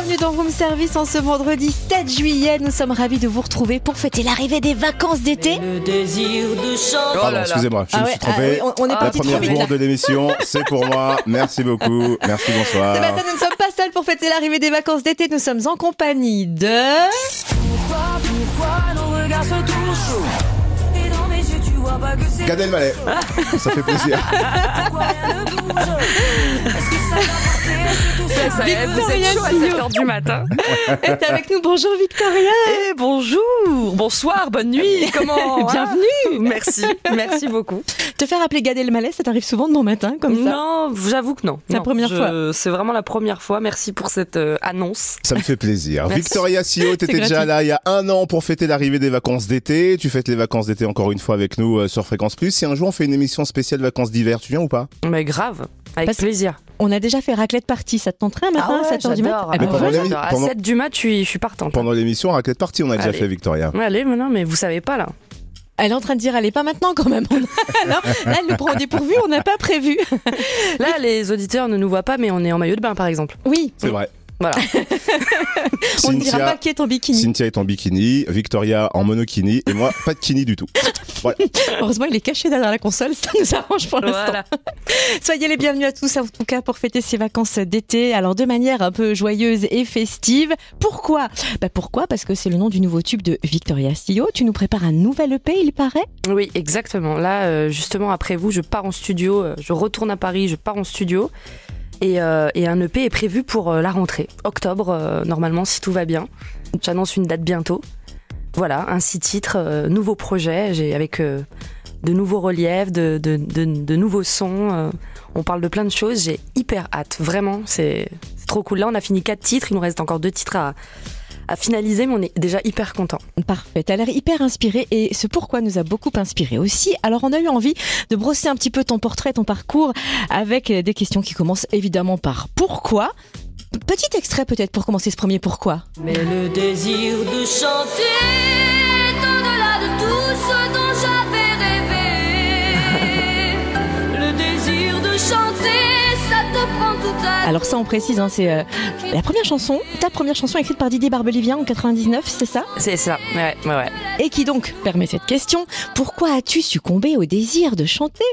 Bienvenue dans Room Service en ce vendredi 7 juillet. Nous sommes ravis de vous retrouver pour fêter l'arrivée des vacances d'été. Le désir de chanter. Pardon, excusez-moi, je me suis trompé. On est La parti première trop vite là. bourde de l'émission, c'est pour moi. Merci beaucoup. Merci, bonsoir. Ce matin, nous ne sommes pas seuls pour fêter l'arrivée des vacances d'été. Nous sommes en compagnie de... Pourquoi nos regards se touchent? Et dans mes yeux, tu vois pas que c'est. Gad Elmaleh. Ça fait plaisir. Pourquoi rien ne bouge? Est-ce que ça va porter? Est-ce que tout ça Ça y est, vous Victoria êtes chaud à Sillot 7h du matin. est avec nous. Bonjour Victoria. Et bonjour, bonsoir, bonne nuit, comment Bienvenue. Merci beaucoup. Te faire appeler Gad Elmaleh, ça t'arrive souvent de bon matin comme ça? Non, j'avoue que non. C'est la Non, première fois. C'est vraiment la première fois, merci pour cette annonce. Ça me fait plaisir. Merci. Victoria Sillot, t'étais gratuit. déjà là il y a 1 an pour fêter l'arrivée des vacances d'été. Tu fêtes les vacances d'été encore une fois avec nous sur Fréquence Plus. Si un jour on fait une émission spéciale vacances d'hiver, tu viens ou pas? Mais grave, avec Parce- plaisir. On a déjà fait raclette party, ça te tenterait un matin à 7h du matin? j'adore. Mais pendant Ouais, l'émi- j'adore. À pendant- 7 du mat, je suis partante. Pendant l'émission Raclette Party, on a déjà Allez. fait, Victoria. Ouais, allez, mais non, mais vous savez pas là. Elle est en train de dire, allez, pas maintenant quand même. Là, elle nous prend au dépourvu, on n'a pas prévu. Là, les auditeurs ne nous voient pas, mais on est en maillot de bain par exemple. Oui, C'est vrai. Voilà. on ne dira pas qui est en bikini. Cynthia est en bikini, Victoria en monokini et moi pas de kini du tout. Voilà. Heureusement, il est caché derrière la console, ça nous arrange pour l'instant. Voilà. Soyez les bienvenus à tous, en tout cas, pour fêter ces vacances d'été. Alors, de manière un peu joyeuse et festive. Pourquoi? Pourquoi? Parce que c'est le nom du nouveau tube de Victoria Sillot. Tu nous prépares un nouvel EP, il paraît? Oui, exactement. Là, justement, après vous, je pars en studio. Je retourne à Paris, je pars en studio. Et un EP est prévu pour la rentrée. Octobre, normalement, si tout va bien. J'annonce une date bientôt. Voilà, un 6 titres, nouveau projet. Avec de nouveaux reliefs, de nouveaux sons. On parle de plein de choses. J'ai hyper hâte. Vraiment, c'est trop cool. Là, on a fini 4 titres. Il nous reste encore 2 titres à finaliser, mais on est déjà hyper contents. Parfait, t'as l'air hyper inspiré et ce pourquoi nous a beaucoup inspiré aussi. Alors on a eu envie de brosser un petit peu ton portrait, ton parcours avec des questions qui commencent évidemment par pourquoi. Petit extrait peut-être pour commencer ce premier pourquoi. Mais le désir de chanter est au-delà de tout ce dont j'avais rêvé. Le désir de chanter, ça te prend tout à Alors ça on précise, hein, c'est la première chanson, ta première chanson écrite par Didier Barbelivien en 99, c'est ça? C'est ça, ouais. Et qui donc permet cette question, pourquoi as-tu succombé au désir de chanter?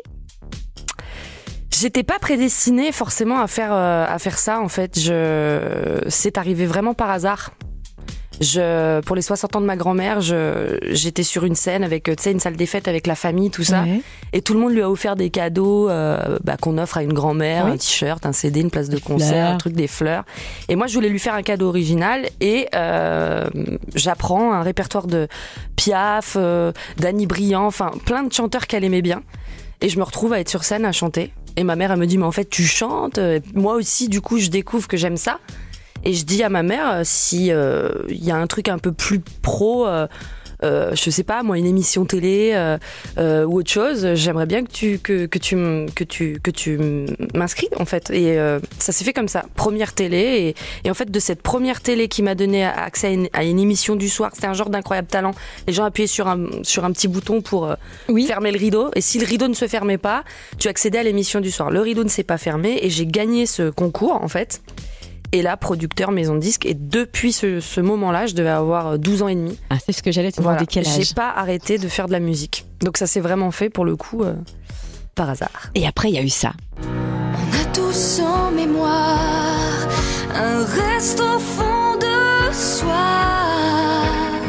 J'étais pas prédestinée forcément à faire ça en fait. C'est arrivé vraiment par hasard. Pour les 60 ans de ma grand-mère, j'étais sur une scène avec, tu sais, une salle des fêtes avec la famille, tout ça. Ouais. Et tout le monde lui a offert des cadeaux qu'on offre à une grand-mère, Oui. un t-shirt, un CD, une place de Des concert, fleurs. un truc, des fleurs. Et moi, je voulais lui faire un cadeau original et j'apprends un répertoire de Piaf, d'Annie Briand, enfin plein de chanteurs qu'elle aimait bien. Et je me retrouve à être sur scène à chanter. Et ma mère, elle me dit, mais en fait, tu chantes. Et moi aussi, du coup, je découvre que j'aime ça. Et je dis à ma mère, si y a un truc un peu plus pro, je sais pas, moi, une émission télé ou autre chose, j'aimerais bien que tu m'inscris, en fait. Et ça s'est fait comme ça. Première télé. Et en fait, de cette première télé qui m'a donné accès à une émission du soir, c'était un genre d'incroyable talent. Les gens appuyaient sur un petit bouton pour Oui. fermer le rideau. Et si le rideau ne se fermait pas, tu accédais à l'émission du soir. Le rideau ne s'est pas fermé et j'ai gagné ce concours, en fait. Et là, producteur maison de disques. Et depuis ce moment-là, je devais avoir 12 ans et demi. Ah, c'est ce que j'allais te demander, quel âge? J'ai pas arrêté de faire de la musique. Donc ça s'est vraiment fait, pour le coup, par hasard. Et après il y a eu ça. On a tous en mémoire un reste au fond de soi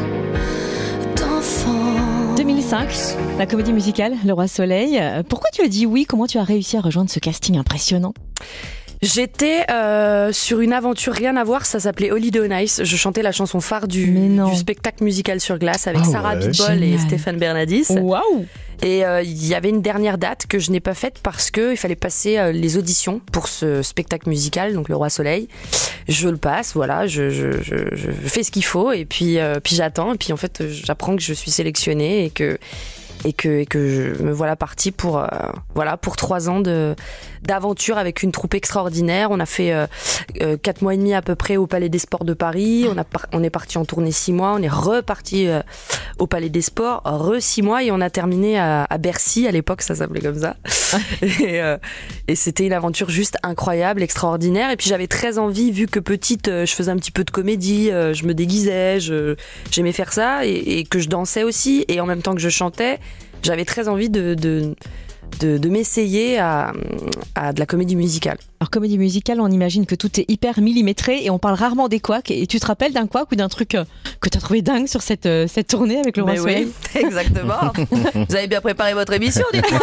d'enfant. 2005, la comédie musicale Le Roi Soleil. Pourquoi tu as dit oui? Comment tu as réussi à rejoindre ce casting impressionnant? J'étais sur une aventure rien à voir, ça s'appelait Holiday on Ice. Je chantais la chanson phare du spectacle musical sur glace avec Ah Sarah ouais. Abitbol et Génial. Stéphane Bernadis. Waouh! Et il y avait une dernière date que je n'ai pas faite parce que il fallait passer les auditions pour ce spectacle musical, donc Le Roi Soleil. Je le passe, voilà, je fais ce qu'il faut et puis j'attends et puis en fait j'apprends que je suis sélectionnée et que je me voilà partie pour 3 ans d'aventure avec une troupe extraordinaire. On a fait 4 mois et demi à peu près au Palais des Sports de Paris. On est parti en tournée 6 mois. On est reparti au Palais des Sports 6 mois et on a terminé à Bercy. À l'époque, ça s'appelait comme ça. Et c'était une aventure juste incroyable, extraordinaire. Et puis j'avais très envie, vu que petite, je faisais un petit peu de comédie, je me déguisais, j'aimais faire ça et que je dansais aussi. Et en même temps que je chantais, j'avais très envie de m'essayer à de la comédie musicale. Alors comédie musicale, on imagine que tout est hyper millimétré et on parle rarement des couacs. Et tu te rappelles d'un couac ou d'un truc que tu as trouvé dingue sur cette tournée avec Laurent Soleil? Oui, exactement. Vous avez bien préparé votre émission, dites-moi.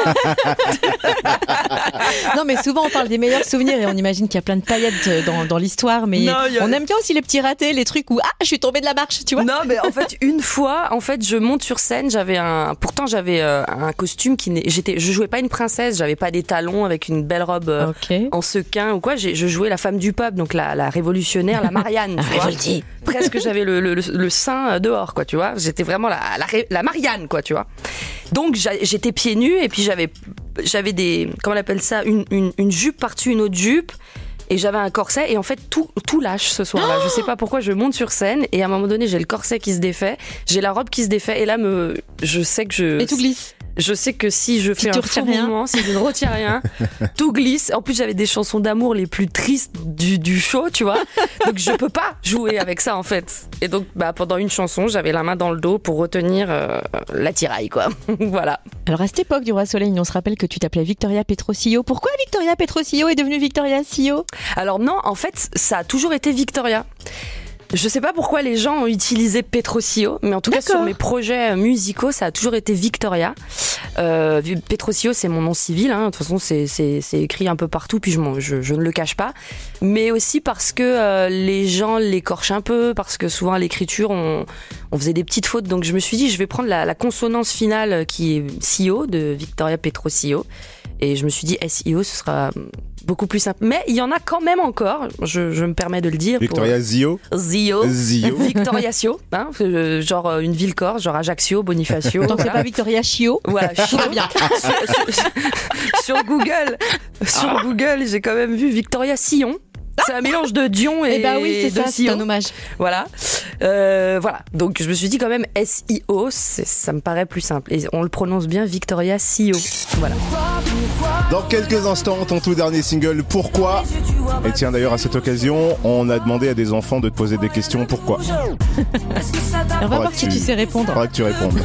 Non, mais souvent on parle des meilleurs souvenirs et on imagine qu'il y a plein de paillettes dans l'histoire, mais non, on aime bien aussi les petits ratés, les trucs où je suis tombée de la marche, tu vois. Non, mais en fait une fois, je monte sur scène, j'avais un costume je jouais pas une princesse, j'avais pas des talons avec une belle robe en sequin ou quoi, je jouais la femme du peuple, donc la révolutionnaire, la Marianne, tu vois. Presque j'avais le sein dehors, quoi, tu vois. J'étais vraiment la Marianne, quoi, tu vois. Donc j'étais pieds nus et puis j'avais des, comment on appelle ça, une jupe par-dessus une autre jupe. Et j'avais un corset et en fait tout lâche ce soir-là. Je sais pas pourquoi, je monte sur scène et à un moment donné j'ai le corset qui se défait, j'ai la robe qui se défait et là je sais que et tout glisse. Je sais que si je fais un faux mouvement, si je ne retiens rien, tout glisse. En plus, j'avais des chansons d'amour les plus tristes du show, tu vois. Donc, je peux pas jouer avec ça, en fait. Et donc, pendant une chanson, j'avais la main dans le dos pour retenir l'attirail, quoi. Voilà. Alors, à cette époque du Roi Soleil, on se rappelle que tu t'appelais Victoria Petrosio. Pourquoi Victoria Petrosio est devenue Victoria Sio? Alors non, en fait, ça a toujours été Victoria. Je sais pas pourquoi les gens ont utilisé Petrosio, mais en tout cas sur mes projets musicaux, ça a toujours été Victoria. Petrosio, c'est mon nom civil, hein. De toute façon, c'est écrit un peu partout, puis je ne le cache pas. Mais aussi parce que les gens l'écorchent un peu, parce que souvent à l'écriture, on faisait des petites fautes. Donc je me suis dit, je vais prendre la consonance finale qui est Sio, de Victoria Petrosio. Et je me suis dit, SIO, ce sera beaucoup plus simple. Mais il y en a quand même encore, je me permets de le dire. Victoria Zio. Victoria Sio, hein, genre une ville corse, genre Ajaccio, Bonifacio. Donc c'est pas Victoria Chio. Voilà, Chio. Bien. Sur Google, j'ai quand même vu Victoria Sillon. C'est un mélange de Dion et oui, c'est de ça, Sillon. C'est un hommage. Voilà. Donc je me suis dit quand même SIO, ça me paraît plus simple. Et on le prononce bien Victoria Sio. Voilà. Dans quelques instants, ton tout dernier single, Pourquoi? Et tiens, d'ailleurs, à cette occasion, on a demandé à des enfants de te poser des questions. Pourquoi? On va voir si tu sais répondre. Faudra que tu répondes.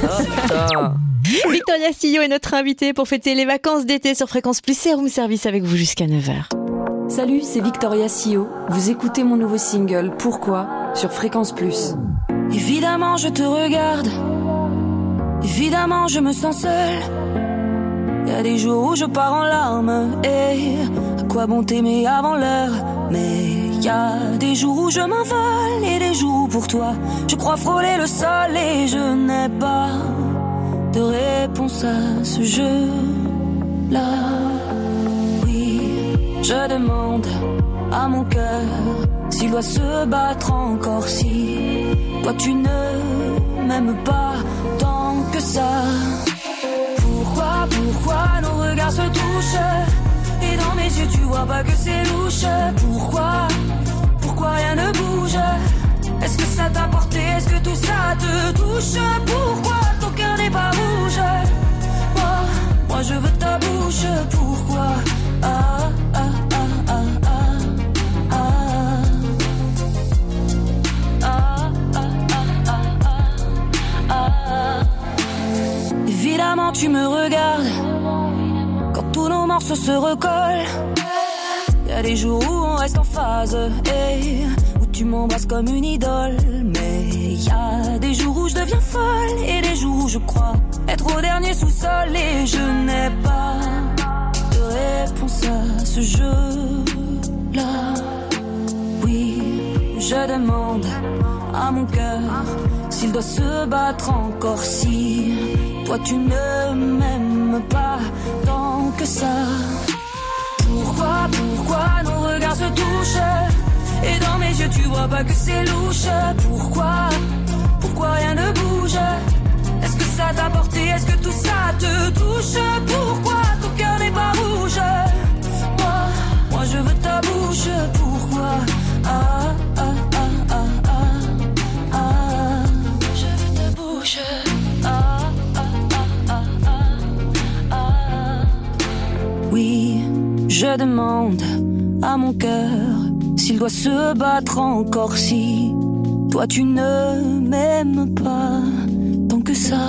Victoria Sio est notre invitée pour fêter les vacances d'été sur Fréquence Plus. C'est Room Service avec vous jusqu'à 9h. Salut, c'est Victoria Sio. Vous écoutez mon nouveau single Pourquoi sur Fréquence Plus. Évidemment, je te regarde. Évidemment, je me sens seule. Y a des jours où je pars en larmes. Et à quoi bon t'aimer avant l'heure? Mais y a des jours où je m'envole et des jours où pour toi je crois frôler le sol et je n'ai pas de réponse à ce jeu-là. Je demande à mon cœur s'il doit se battre encore, si toi tu ne m'aimes pas tant que ça. Pourquoi nos regards se touchent et dans mes yeux tu vois pas que c'est louche? Pourquoi rien ne bouge? Est-ce que ça t'a porté? Est-ce que tout ça te touche? Pourquoi ton cœur n'est pas rouge? Moi je veux ta bouche. Pourquoi? Évidemment tu me regardes quand tous nos morceaux se recollent. Y'a des jours où on reste en phase et où tu m'embrasses comme une idole. Mais y'a des jours où je deviens folle et des jours où je crois être au dernier sous-sol et je n'ai pas de réponse à ce jeu-là. Oui, je demande à mon cœur s'il doit se battre encore, si toi tu ne m'aimes pas tant que ça. Pourquoi nos regards se touchent et dans mes yeux tu vois pas que c'est louche? Pourquoi rien ne bouge? Est-ce que ça t'a porté? Est-ce que tout ça Oui, je demande à mon cœur s'il doit se battre encore, si toi tu ne m'aimes pas tant que ça.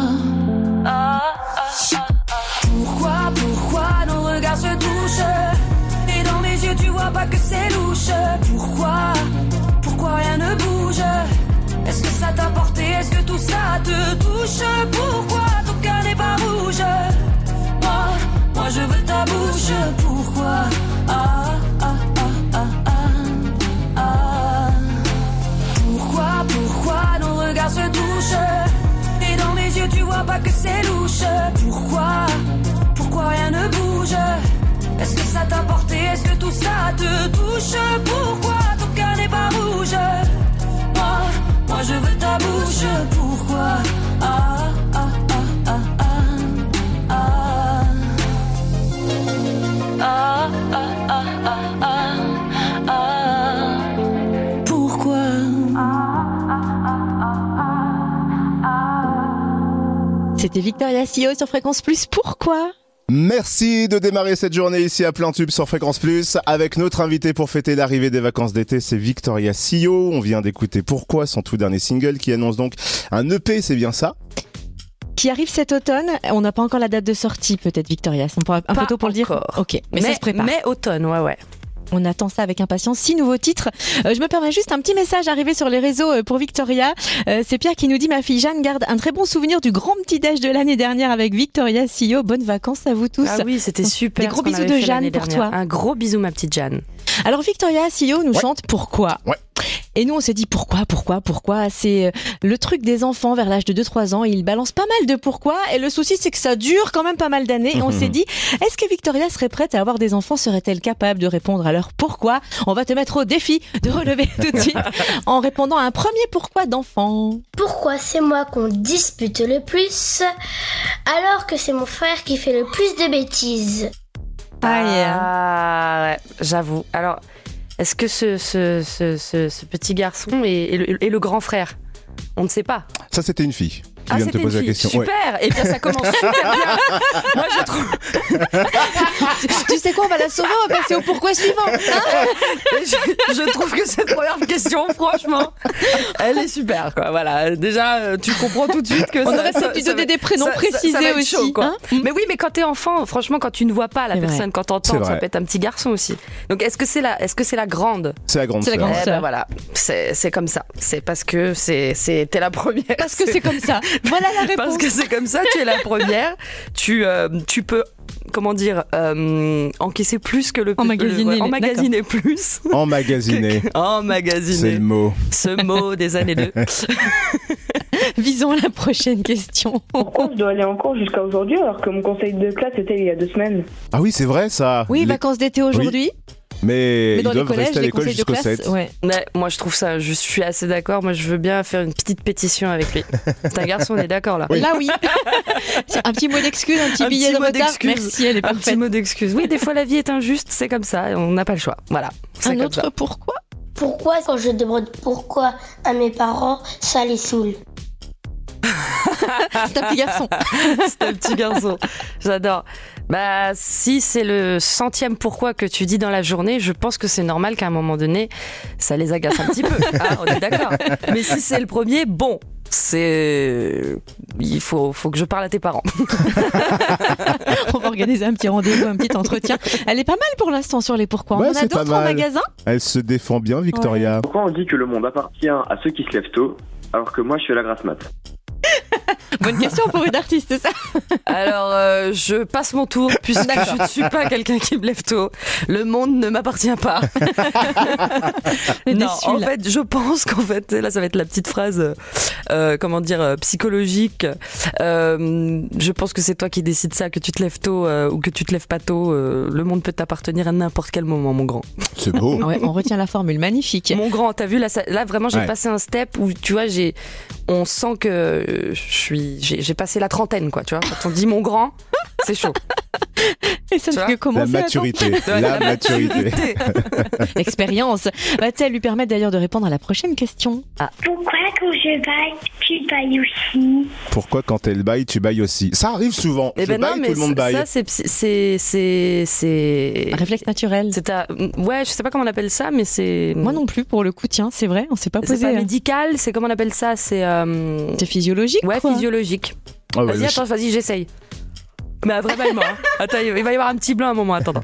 Pourquoi nos regards se touchent et dans mes yeux tu vois pas que c'est louche? Pourquoi rien ne bouge? Est-ce que ça t'a porté? Est-ce que tout ça te touche? Pourquoi ton cœur n'est pas rouge? Moi je veux ta bouche. Pourquoi? Pourquoi nos regards se touchent et dans mes yeux tu vois pas que c'est louche? Pourquoi rien ne bouge? Est-ce que ça t'a porté? Est-ce que tout ça te touche? Pourquoi ton cœur n'est pas rouge? Moi je veux ta bouche. Pourquoi? Pourquoi? C'était Victoria Sio sur Fréquence Plus. Pourquoi? Merci de démarrer cette journée ici à plein tube sur Fréquence Plus avec notre invité pour fêter l'arrivée des vacances d'été, c'est Victoria Sio. On vient d'écouter Pourquoi, son tout dernier single qui annonce donc un EP, c'est bien ça? Qui arrive cet automne. On n'a pas encore la date de sortie, peut-être, Victoria. C'est un peu tôt pour le dire. Ok, mais ça se prépare. Mais automne, ouais. On attend ça avec impatience. 6 nouveaux titres. Je me permets juste un petit message arrivé sur les réseaux pour Victoria. C'est Pierre qui nous dit: ma fille Jeanne garde un très bon souvenir du grand petit-déj de l'année dernière avec Victoria Sio. Bonnes vacances à vous tous. Ah oui, c'était super. Des gros bisous de Jeanne pour toi. Un gros bisou, ma petite Jeanne. Alors Victoria Sio nous chante Pourquoi. Ouais. Et nous on s'est dit pourquoi. C'est le truc des enfants vers l'âge de 2-3 ans. Ils balancent pas mal de pourquoi. Et le souci c'est que ça dure quand même pas mal d'années. Et on s'est dit, est-ce que Victoria serait prête à avoir des enfants? Serait-elle capable de répondre à leur pourquoi? On va te mettre au défi de relever tout de suite en répondant à un premier pourquoi d'enfant. Pourquoi c'est moi qu'on dispute le plus alors que c'est mon frère qui fait le plus de bêtises? Ouais, j'avoue. Alors, est-ce que ce petit garçon est le grand frère? On ne sait pas. Ça, c'était une fille qui vient de te poser la question. Super. Ouais. Et bien ça commence super bien. Moi je trouve. Tu sais quoi, on va la sauver, on va passer au pourquoi suivant. Je trouve que cette première question, franchement, elle est super, quoi. Voilà, déjà tu comprends tout de suite que on aurait peut-être dû donner des prénoms précisés aussi. Chaud, quoi. Mais oui, mais quand t'es enfant, franchement, quand tu ne vois pas la personne, quand t'entends, ça peut être un petit garçon aussi. Donc est-ce que c'est la grande? C'est la grande. C'est la grande sœur. Voilà, c'est comme ça. C'est parce que t'es la première. Parce que c'est comme ça. Voilà la réponse. Parce que c'est comme ça, tu es la première. Tu peux, comment dire, encaisser plus que le... Emmagasiner plus. Emmagasiner. Emmagasiner. C'est le mot. Ce mot des années 2. Visons la prochaine question. Pourquoi je dois aller en cours jusqu'à aujourd'hui alors que mon conseil de classe était il y a 2 semaines? Ah oui, c'est vrai ça. Oui, vacances d'été aujourd'hui. Oui. Mais ils dans doivent les collèges, rester à l'école jusqu'au 7. Ouais. Ouais, moi je trouve ça, je suis assez d'accord. Moi je veux bien faire une petite pétition avec lui. C'est un garçon, on est d'accord là. Oui. Là oui. Un petit mot d'excuse, un petit billet de retard. Merci, elle est parfaite. Un petit mot d'excuse. Oui, des fois la vie est injuste, c'est comme ça, on n'a pas le choix. Voilà. Un autre pourquoi? Pourquoi quand je demande pourquoi à mes parents, ça les saoule? C'est un petit garçon. C'est un petit garçon. J'adore. Bah, si c'est le 100e pourquoi que tu dis dans la journée, je pense que c'est normal qu'à un moment donné, ça les agace un petit peu. Ah, on est d'accord. Mais si c'est le premier, bon, il faut que je parle à tes parents. On va organiser un petit rendez-vous, un petit entretien. Elle est pas mal pour l'instant sur les pourquoi. Ouais, on en a d'autres en magasin? Elle se défend bien, Victoria. Ouais. Pourquoi on dit que le monde appartient à ceux qui se lèvent tôt alors que moi je fais la grasse mat? Bonne question pour une artiste, ça. Alors, je passe mon tour puisque je ne suis pas quelqu'un qui me lève tôt. Le monde ne m'appartient pas. Non, en fait, je pense qu'en fait, là, ça va être la petite phrase, psychologique. Je pense que c'est toi qui décides ça, que tu te lèves tôt ou que tu te lèves pas tôt. Le monde peut t'appartenir à n'importe quel moment, mon grand. C'est beau. Ouais, on retient la formule, magnifique. Mon grand, t'as vu, là vraiment, j'ai passé un step où, tu vois, on sent que j'ai passé la trentaine, quoi, tu vois. Quand on dit mon grand, c'est chaud. Et ça ne fait que commencer. La maturité. La maturité. Expérience. Va-t-elle lui permettre d'ailleurs de répondre à la prochaine question? Pourquoi quand je baille, tu bailles aussi? Pourquoi quand elle baille, tu bailles aussi? Ça arrive souvent. Eh ben non, mais tout le monde baille. ça, c'est Un réflexe naturel. Ouais, je sais pas comment on appelle ça, mais c'est. Moi non plus, pour le coup, tiens, c'est vrai, on s'est pas posé. C'est pas médical, c'est comment on appelle ça? C'est physiologique. Ouais, quoi. Physiologique. Ah ouais, Vas-y, j'essaye. Mais vraiment, hein. Attends, il va y avoir un petit blanc à un moment, attends.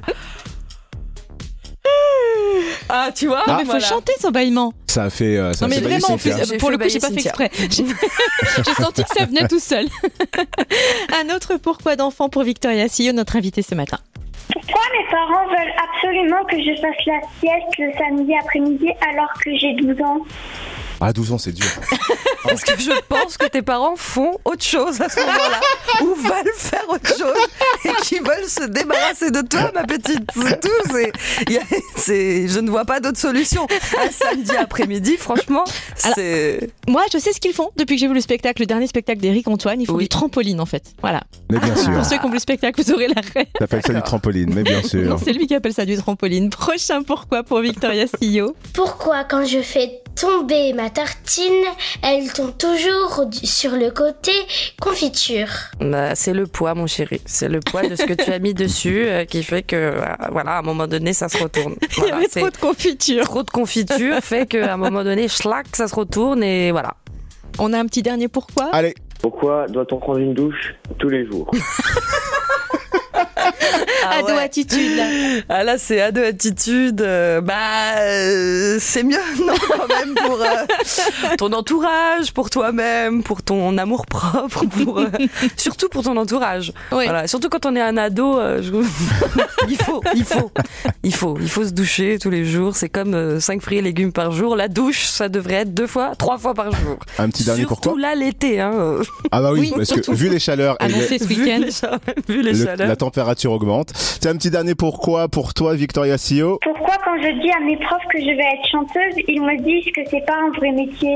Ah, tu vois? Non, mais faut chanter son bâillement. Ça a fait. Ça non, mais fait vraiment, en plus, Cynthia. pour le coup, j'ai bailler pas fait Cynthia. exprès. J'ai senti que ça venait tout seul. Un autre pourquoi d'enfant pour Victoria Sillot, notre invitée ce matin. Pourquoi mes parents veulent absolument que je fasse la sieste le samedi après-midi alors que j'ai 12 ans? Ah, 12 ans, c'est dur. Parce que je pense que tes parents font autre chose à ce moment-là, ou veulent faire autre chose, et qu'ils veulent se débarrasser de toi, ma petite. C'est tout. Je ne vois pas d'autre solution. Un samedi après-midi, franchement, c'est. Moi, je sais ce qu'ils font depuis que j'ai vu le dernier spectacle d'Éric Antoine. Ils font du trampoline, en fait. Voilà. Mais bien sûr. Pour ceux qui ont vu le spectacle, vous aurez la rêve. T'appelles ça du trampoline, mais bien sûr. Non, c'est lui qui appelle ça du trampoline. Prochain pourquoi pour Victoria Sillot. Pourquoi quand je fais tomber ma tartine, elle tombe toujours sur le côté confiture? Bah, c'est le poids, mon chéri. C'est le poids de ce que tu as mis dessus qui fait que, voilà, à un moment donné, ça se retourne. Voilà, Il y avait trop de confiture. Trop de confiture fait qu'à un moment donné, schlac, ça se retourne et voilà. On a un petit dernier pourquoi. Allez. Pourquoi doit-on prendre une douche tous les jours? Ado attitude là. Ah là c'est ado attitude. C'est mieux non quand même pour ton entourage, pour toi-même, pour ton amour propre, surtout pour ton entourage. Oui. Voilà, surtout quand on est un ado, il faut se doucher tous les jours. C'est comme 5 fruits et légumes par jour. La douche, ça devrait être 2 fois, 3 fois par jour. Un petit dernier pourquoi? Surtout là l'été. Hein. Ah bah oui, parce que vu les chaleurs et annoncé ce week-end, vu les chaleurs. la température augmente. C'est un petit dernier pourquoi pour toi, Victoria Sillot? Pourquoi quand je dis à mes profs que je vais être chanteuse, ils me disent que c'est pas un vrai métier?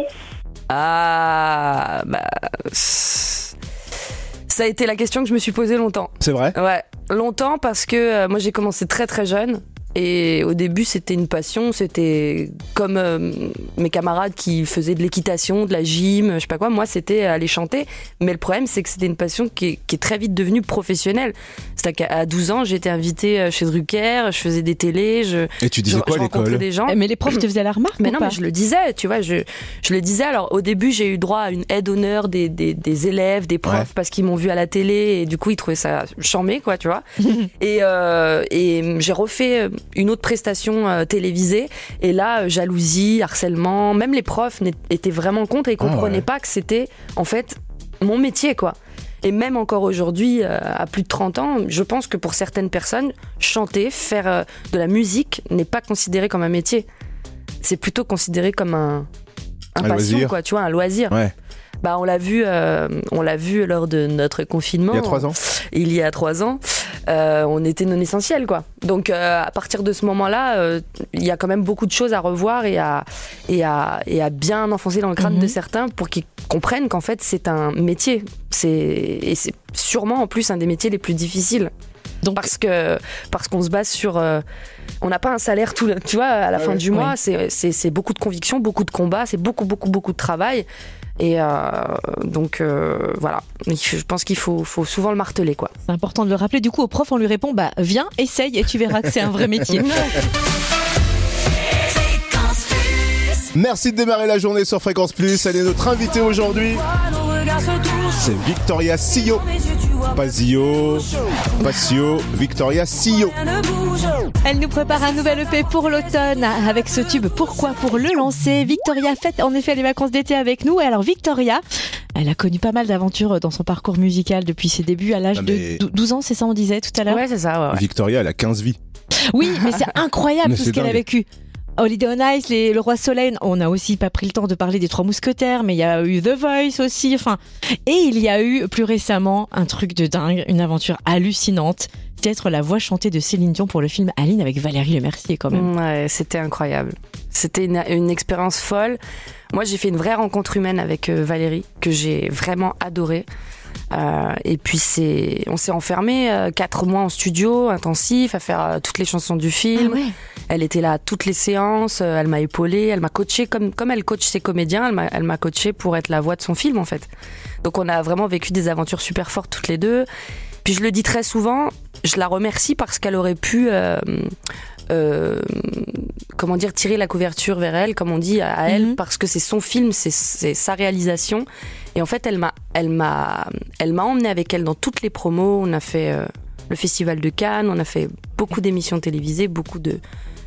Ça a été la question que je me suis posée longtemps. C'est vrai? Ouais, longtemps parce que moi j'ai commencé très très jeune. Et au début, c'était une passion. C'était comme mes camarades qui faisaient de l'équitation, de la gym, je sais pas quoi. Moi, c'était aller chanter. Mais le problème, c'est que c'était une passion qui est très vite devenue professionnelle. C'est-à-dire qu'à 12 ans, j'étais invitée chez Drucker, je faisais des télés. Et tu disais quoi à l'école? Des gens. Mais les profs te faisaient la remarque? Mais non, mais je le disais, tu vois. Je le disais. Alors, au début, j'ai eu droit à une aide d'honneur des élèves, des profs, parce qu'ils m'ont vu à la télé et du coup, ils trouvaient ça charmé, quoi, tu vois. et j'ai refait une autre prestation télévisée et là jalousie, harcèlement, même les profs étaient vraiment contre et comprenaient pas que c'était en fait mon métier quoi. Et même encore aujourd'hui à plus de 30 ans, je pense que pour certaines personnes, chanter, faire de la musique n'est pas considéré comme un métier. C'est plutôt considéré comme un passion loisir. quoi, tu vois, un loisir. Ouais. Bah on l'a vu lors de notre confinement. Il y a 3 ans. Il y a 3 ans, on était non essentiel quoi. Donc à partir de ce moment-là, il y a quand même beaucoup de choses à revoir et à bien enfoncer dans le crâne de certains pour qu'ils comprennent qu'en fait c'est un métier. Et c'est sûrement en plus un des métiers les plus difficiles. Donc, parce qu'on se base sur on n'a pas un salaire tu vois à la fin du mois, c'est beaucoup de conviction, beaucoup de combat, c'est beaucoup de travail. Et donc voilà, je pense qu'il faut souvent le marteler quoi. C'est important de le rappeler. Du coup au prof on lui répond viens, essaye et tu verras que c'est un vrai métier. Merci de démarrer la journée sur Fréquence Plus. Elle est notre invitée aujourd'hui. C'est Victoria Sillot. Pas Zio, Victoria Sillot. Elle nous prépare un nouvel EP pour l'automne avec ce tube. Pourquoi? Pour le lancer. Victoria fête en effet les vacances d'été avec nous. Et alors Victoria, elle a connu pas mal d'aventures dans son parcours musical depuis ses débuts à l'âge de 12 ans, c'est ça on disait tout à l'heure? Ouais, c'est ça. Ouais. Victoria, elle a 15 vies. Oui, mais c'est incroyable Mais tout c'est ce qu'elle a dingue. vécu. Holiday on Ice, le Roi Soleil, on n'a aussi pas pris le temps de parler des Trois Mousquetaires, mais il y a eu The Voice aussi, et il y a eu plus récemment un truc de dingue, une aventure hallucinante, c'est être la voix chantée de Céline Dion pour le film Aline avec Valérie Lemercier quand même. Ouais, c'était incroyable. C'était une expérience folle. Moi, j'ai fait une vraie rencontre humaine avec Valérie, que j'ai vraiment adorée. Et puis, on s'est enfermés 4 mois en studio intensif à faire toutes les chansons du film. Ah ouais. Elle était là à toutes les séances, elle m'a épaulée, elle m'a coachée comme elle coach ses comédiens, elle m'a coachée pour être la voix de son film en fait. Donc on a vraiment vécu des aventures super fortes toutes les deux. Puis je le dis très souvent, je la remercie parce qu'elle aurait pu tirer la couverture vers elle, comme on dit à elle, parce que c'est son film, c'est sa réalisation. Et en fait, elle m'a emmenée avec elle dans toutes les promos. On a fait le Festival de Cannes, on a fait beaucoup d'émissions télévisées, beaucoup de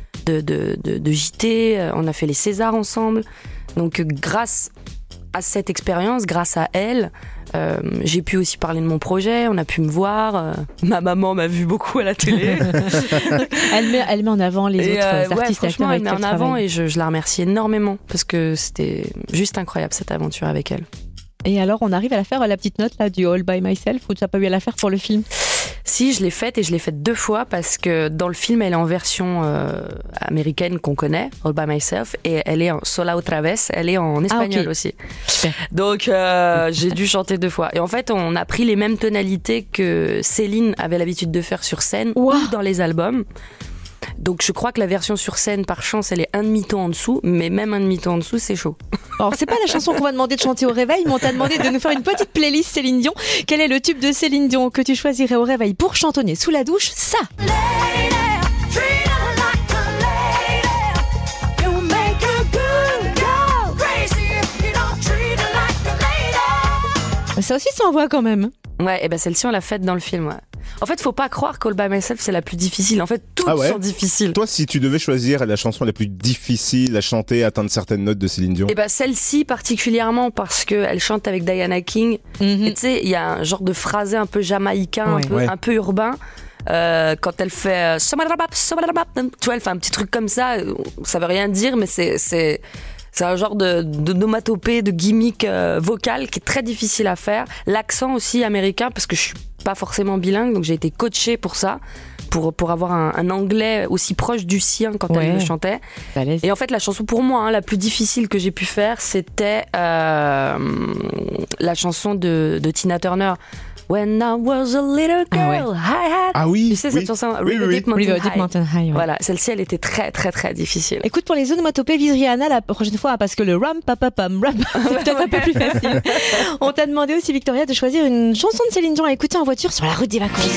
JT, on a fait les Césars ensemble. Donc grâce à cette expérience, grâce à elle, j'ai pu aussi parler de mon projet, on a pu me voir, ma maman m'a vu beaucoup à la télé. Elle met en avant les autres artistes. Franchement, elle met en avant travaille. et je la remercie énormément parce que c'était juste incroyable cette aventure avec elle. Et alors, on arrive à la faire, la petite note là, du All By Myself, ou tu n'as pas eu à la faire pour le film? Si, je l'ai faite et je l'ai faite 2 fois parce que dans le film, elle est en version américaine qu'on connaît, All By Myself, et elle est en Sola Otra Vez, elle est en espagnol aussi. Super. Donc, j'ai dû chanter 2 fois. Et en fait, on a pris les mêmes tonalités que Céline avait l'habitude de faire sur scène ou dans les albums. Donc je crois que la version sur scène, par chance, elle est un demi-ton en dessous, mais même un demi-ton en dessous, c'est chaud. Alors c'est pas la chanson qu'on va demander de chanter au réveil, mais on t'a demandé de nous faire une petite playlist Céline Dion. Quel est le tube de Céline Dion que tu choisirais au réveil pour chantonner sous la douche? Ça. Ça aussi, ça envoie quand même. Ouais, et ben celle-ci, on l'a faite dans le film, ouais. En fait, faut pas croire qu'All By Myself, c'est la plus difficile. En fait, toutes sont difficiles. Toi, si tu devais choisir la chanson la plus difficile à chanter, à atteindre certaines notes de Céline Dion. Et ben celle-ci particulièrement parce qu'elle chante avec Diana King. Et tu sais, il y a un genre de phrasé un peu jamaïcain, un peu urbain. Quand elle fait tu vois, elle fait un petit truc comme ça. Ça veut rien dire, mais c'est un genre de nomatopée, de gimmick vocal qui est très difficile à faire. L'accent aussi américain, parce que je suis pas forcément bilingue, donc j'ai été coachée pour ça, pour avoir un anglais aussi proche du sien quand elle le chantait. Et en fait, la chanson pour moi, la plus difficile que j'ai pu faire, c'était la chanson de Tina Turner. When I was a little girl, I had... Ah oui, tu sais cette chanson, River Deep Mountain High. Voilà, celle-ci, elle était très, très, très difficile. Écoute, pour les onomatopées, vise Rihanna la prochaine fois, parce que le ram, papa, pam, ram, c'est peut-être un peu plus facile. On t'a demandé aussi, Victoria, de choisir une chanson de Céline Dion à écouter en voiture sur la route des vacances.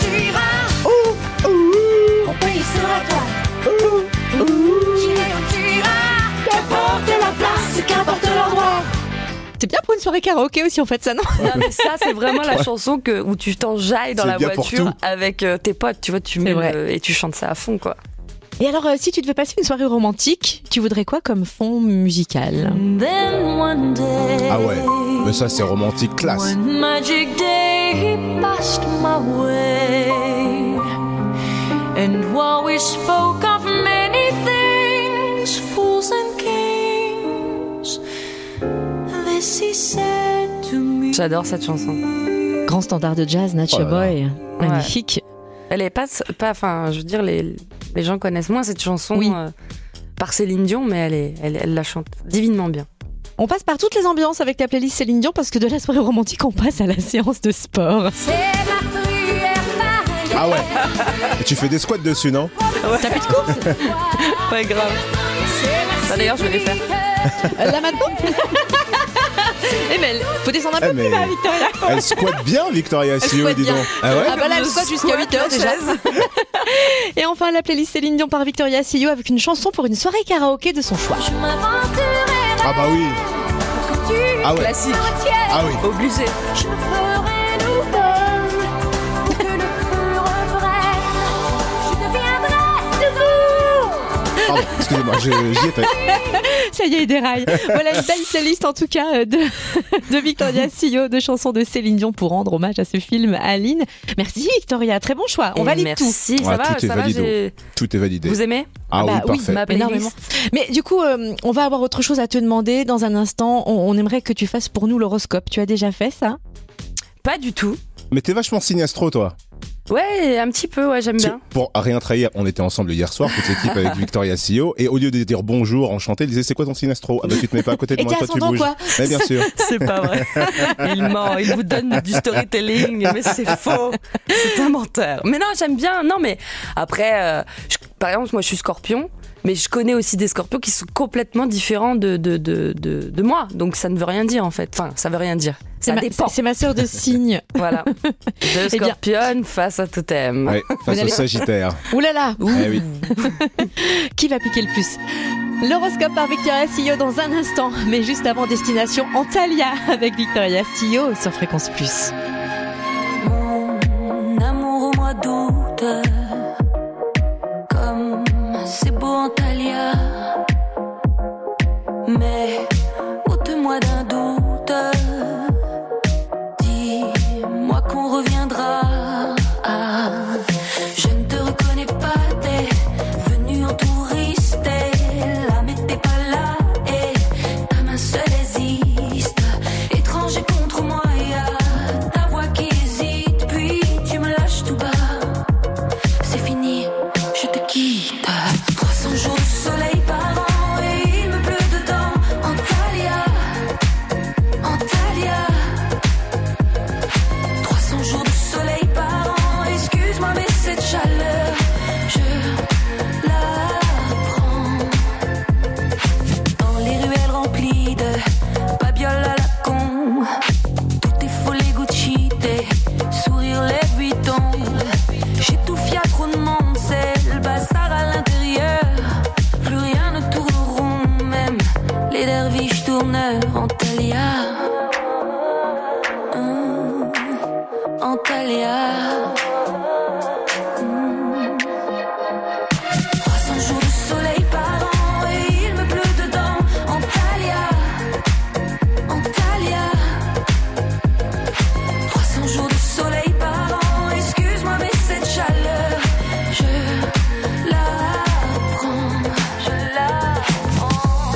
On paye sur la toile. J'irai où tu iras. Qu'importe la place, qu'importe l'endroit. C'est bien pour une soirée karaoké aussi, en fait, ça, non? Non, mais ça, c'est vraiment la chanson où tu t'enjailles dans la voiture avec tes potes, tu vois, tu mets et tu chantes ça à fond, quoi. Et alors, si tu devais passer une soirée romantique, tu voudrais quoi comme fond musical? Ah ouais, mais ça, c'est romantique classe. One magic day he passed my way. And while we spoke of many things, fools and kings, this he said to me. J'adore cette chanson. Grand standard de jazz, Nature Boy, magnifique. Elle est pas, enfin, je veux dire, les gens connaissent moins cette chanson par Céline Dion, mais elle la chante divinement bien. On passe par toutes les ambiances avec ta playlist Céline Dion, parce que de la soirée romantique, on passe à la séance de sport. Ah ouais. Et tu fais des squats dessus, non? T'as plus de course? Ouais, grave. Ça, d'ailleurs, je vais les faire. Là maintenant? Eh mais faut descendre un peu plus bas, Victoria. Elle squatte bien, Victoria Sio, dis donc. Ah ouais? Ah bah là, elle squatte jusqu'à 8h déjà. Et enfin, la playlist Céline Dion par Victoria Sio avec une chanson pour une soirée karaoké de son choix. Ah bah oui. Ah ouais. Classique. Ah oui. Obligé. Je ferai nouvelle que le feu reprenne. Je deviendrai de vous. Pardon, excusez-moi, j'y étais. Ça y est, il déraille. Voilà une belle playlist en tout cas de Victoria Sio, de chansons de Céline Dion pour rendre hommage à ce film Aline. Merci Victoria, très bon choix. On valide tout. Merci, ça va, tout est validé. Tout est validé. Vous aimez? Ah oui, parfait. Ma énormément. Mais du coup, on va avoir autre chose à te demander dans un instant. On aimerait que tu fasses pour nous l'horoscope. Tu as déjà fait ça? Pas du tout. Mais t'es vachement signastro, toi. Ouais, un petit peu, ouais, j'aime bien. Pour rien trahir, on était ensemble hier soir, toute l'équipe avec Victoria Sio, et au lieu de dire bonjour, enchanté, il disait c'est quoi ton signe astro? Ah bah tu te mets pas à côté de moi, toi tu bouges. Quoi Mais bien sûr. C'est pas vrai. Il ment, il vous donne du storytelling, mais c'est faux. C'est un menteur. Mais non, j'aime bien. Non, mais après, par exemple, moi je suis Scorpion. Mais je connais aussi des scorpions qui sont complètement différents de moi. Donc ça ne veut rien dire en fait. Enfin, ça veut rien dire. Ça dépend. C'est ma sœur de signe. Voilà. De scorpionne face à Totem. Ouais, face au Sagittaire. Ouh là là. Eh oui. Qui va piquer le plus? L'horoscope par Victoria Sio dans un instant. Mais juste avant, destination Antalya avec Victoria Sio sur Fréquence Plus. Mon amour au mois d'août, comme c'est beau Antalya, mais ôte-moi d'un doute, dis-moi qu'on reviendra. Je ne te reconnais pas, t'es venu en touriste, et là mais t'es pas là, et ta main seule hésite, étranger contre moi, y'a ta voix qui hésite, puis tu me lâches tout bas, c'est fini, je te quitte. 300 jours de soleil par an et il me pleut dedans. Antalya, Antalya. 300 jours de soleil par an, excuse-moi mais cette chaleur, je la prends. Dans les ruelles remplies de babioles à la con, tout est faux les Gucci, tes sourires les Vuitton. J'étouffe, y'a trop de monde, c'est le bazar à l'intérieur. Plus rien ne tourne rond, même les derviches tournent. Antalya, Antalya. 300 jours de soleil par an et il me pleut dedans. Antalya, Antalya. 300 jours de soleil par an, excuse-moi mais cette chaleur, je la prends, je la prends.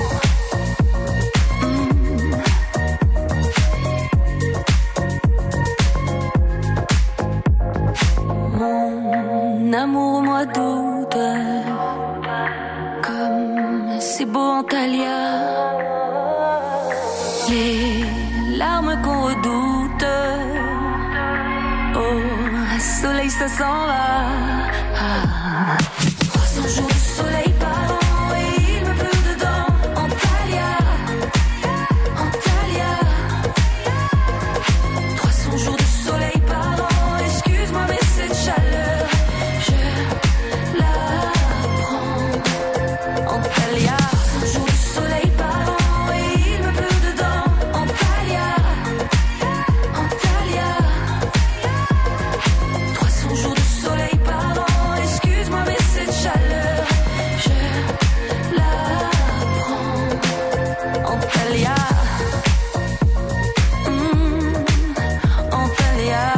Mon amour au mois d'août, comme c'est beau Antalya, les larmes qu'on redoute, oh, soleil ça s'en va. 300 jours de soleil par an et il me pleut dedans. Antalya, Antalya. 300 jours de soleil par an, excuse-moi mais cette chaleur, je la prends. Antalya. 300 jours de soleil par an et il me pleut dedans. Antalya, Antalya. 300 jours de soleil par an, excuse-moi mais cette chaleur, je la prends. Antalya, Antalya.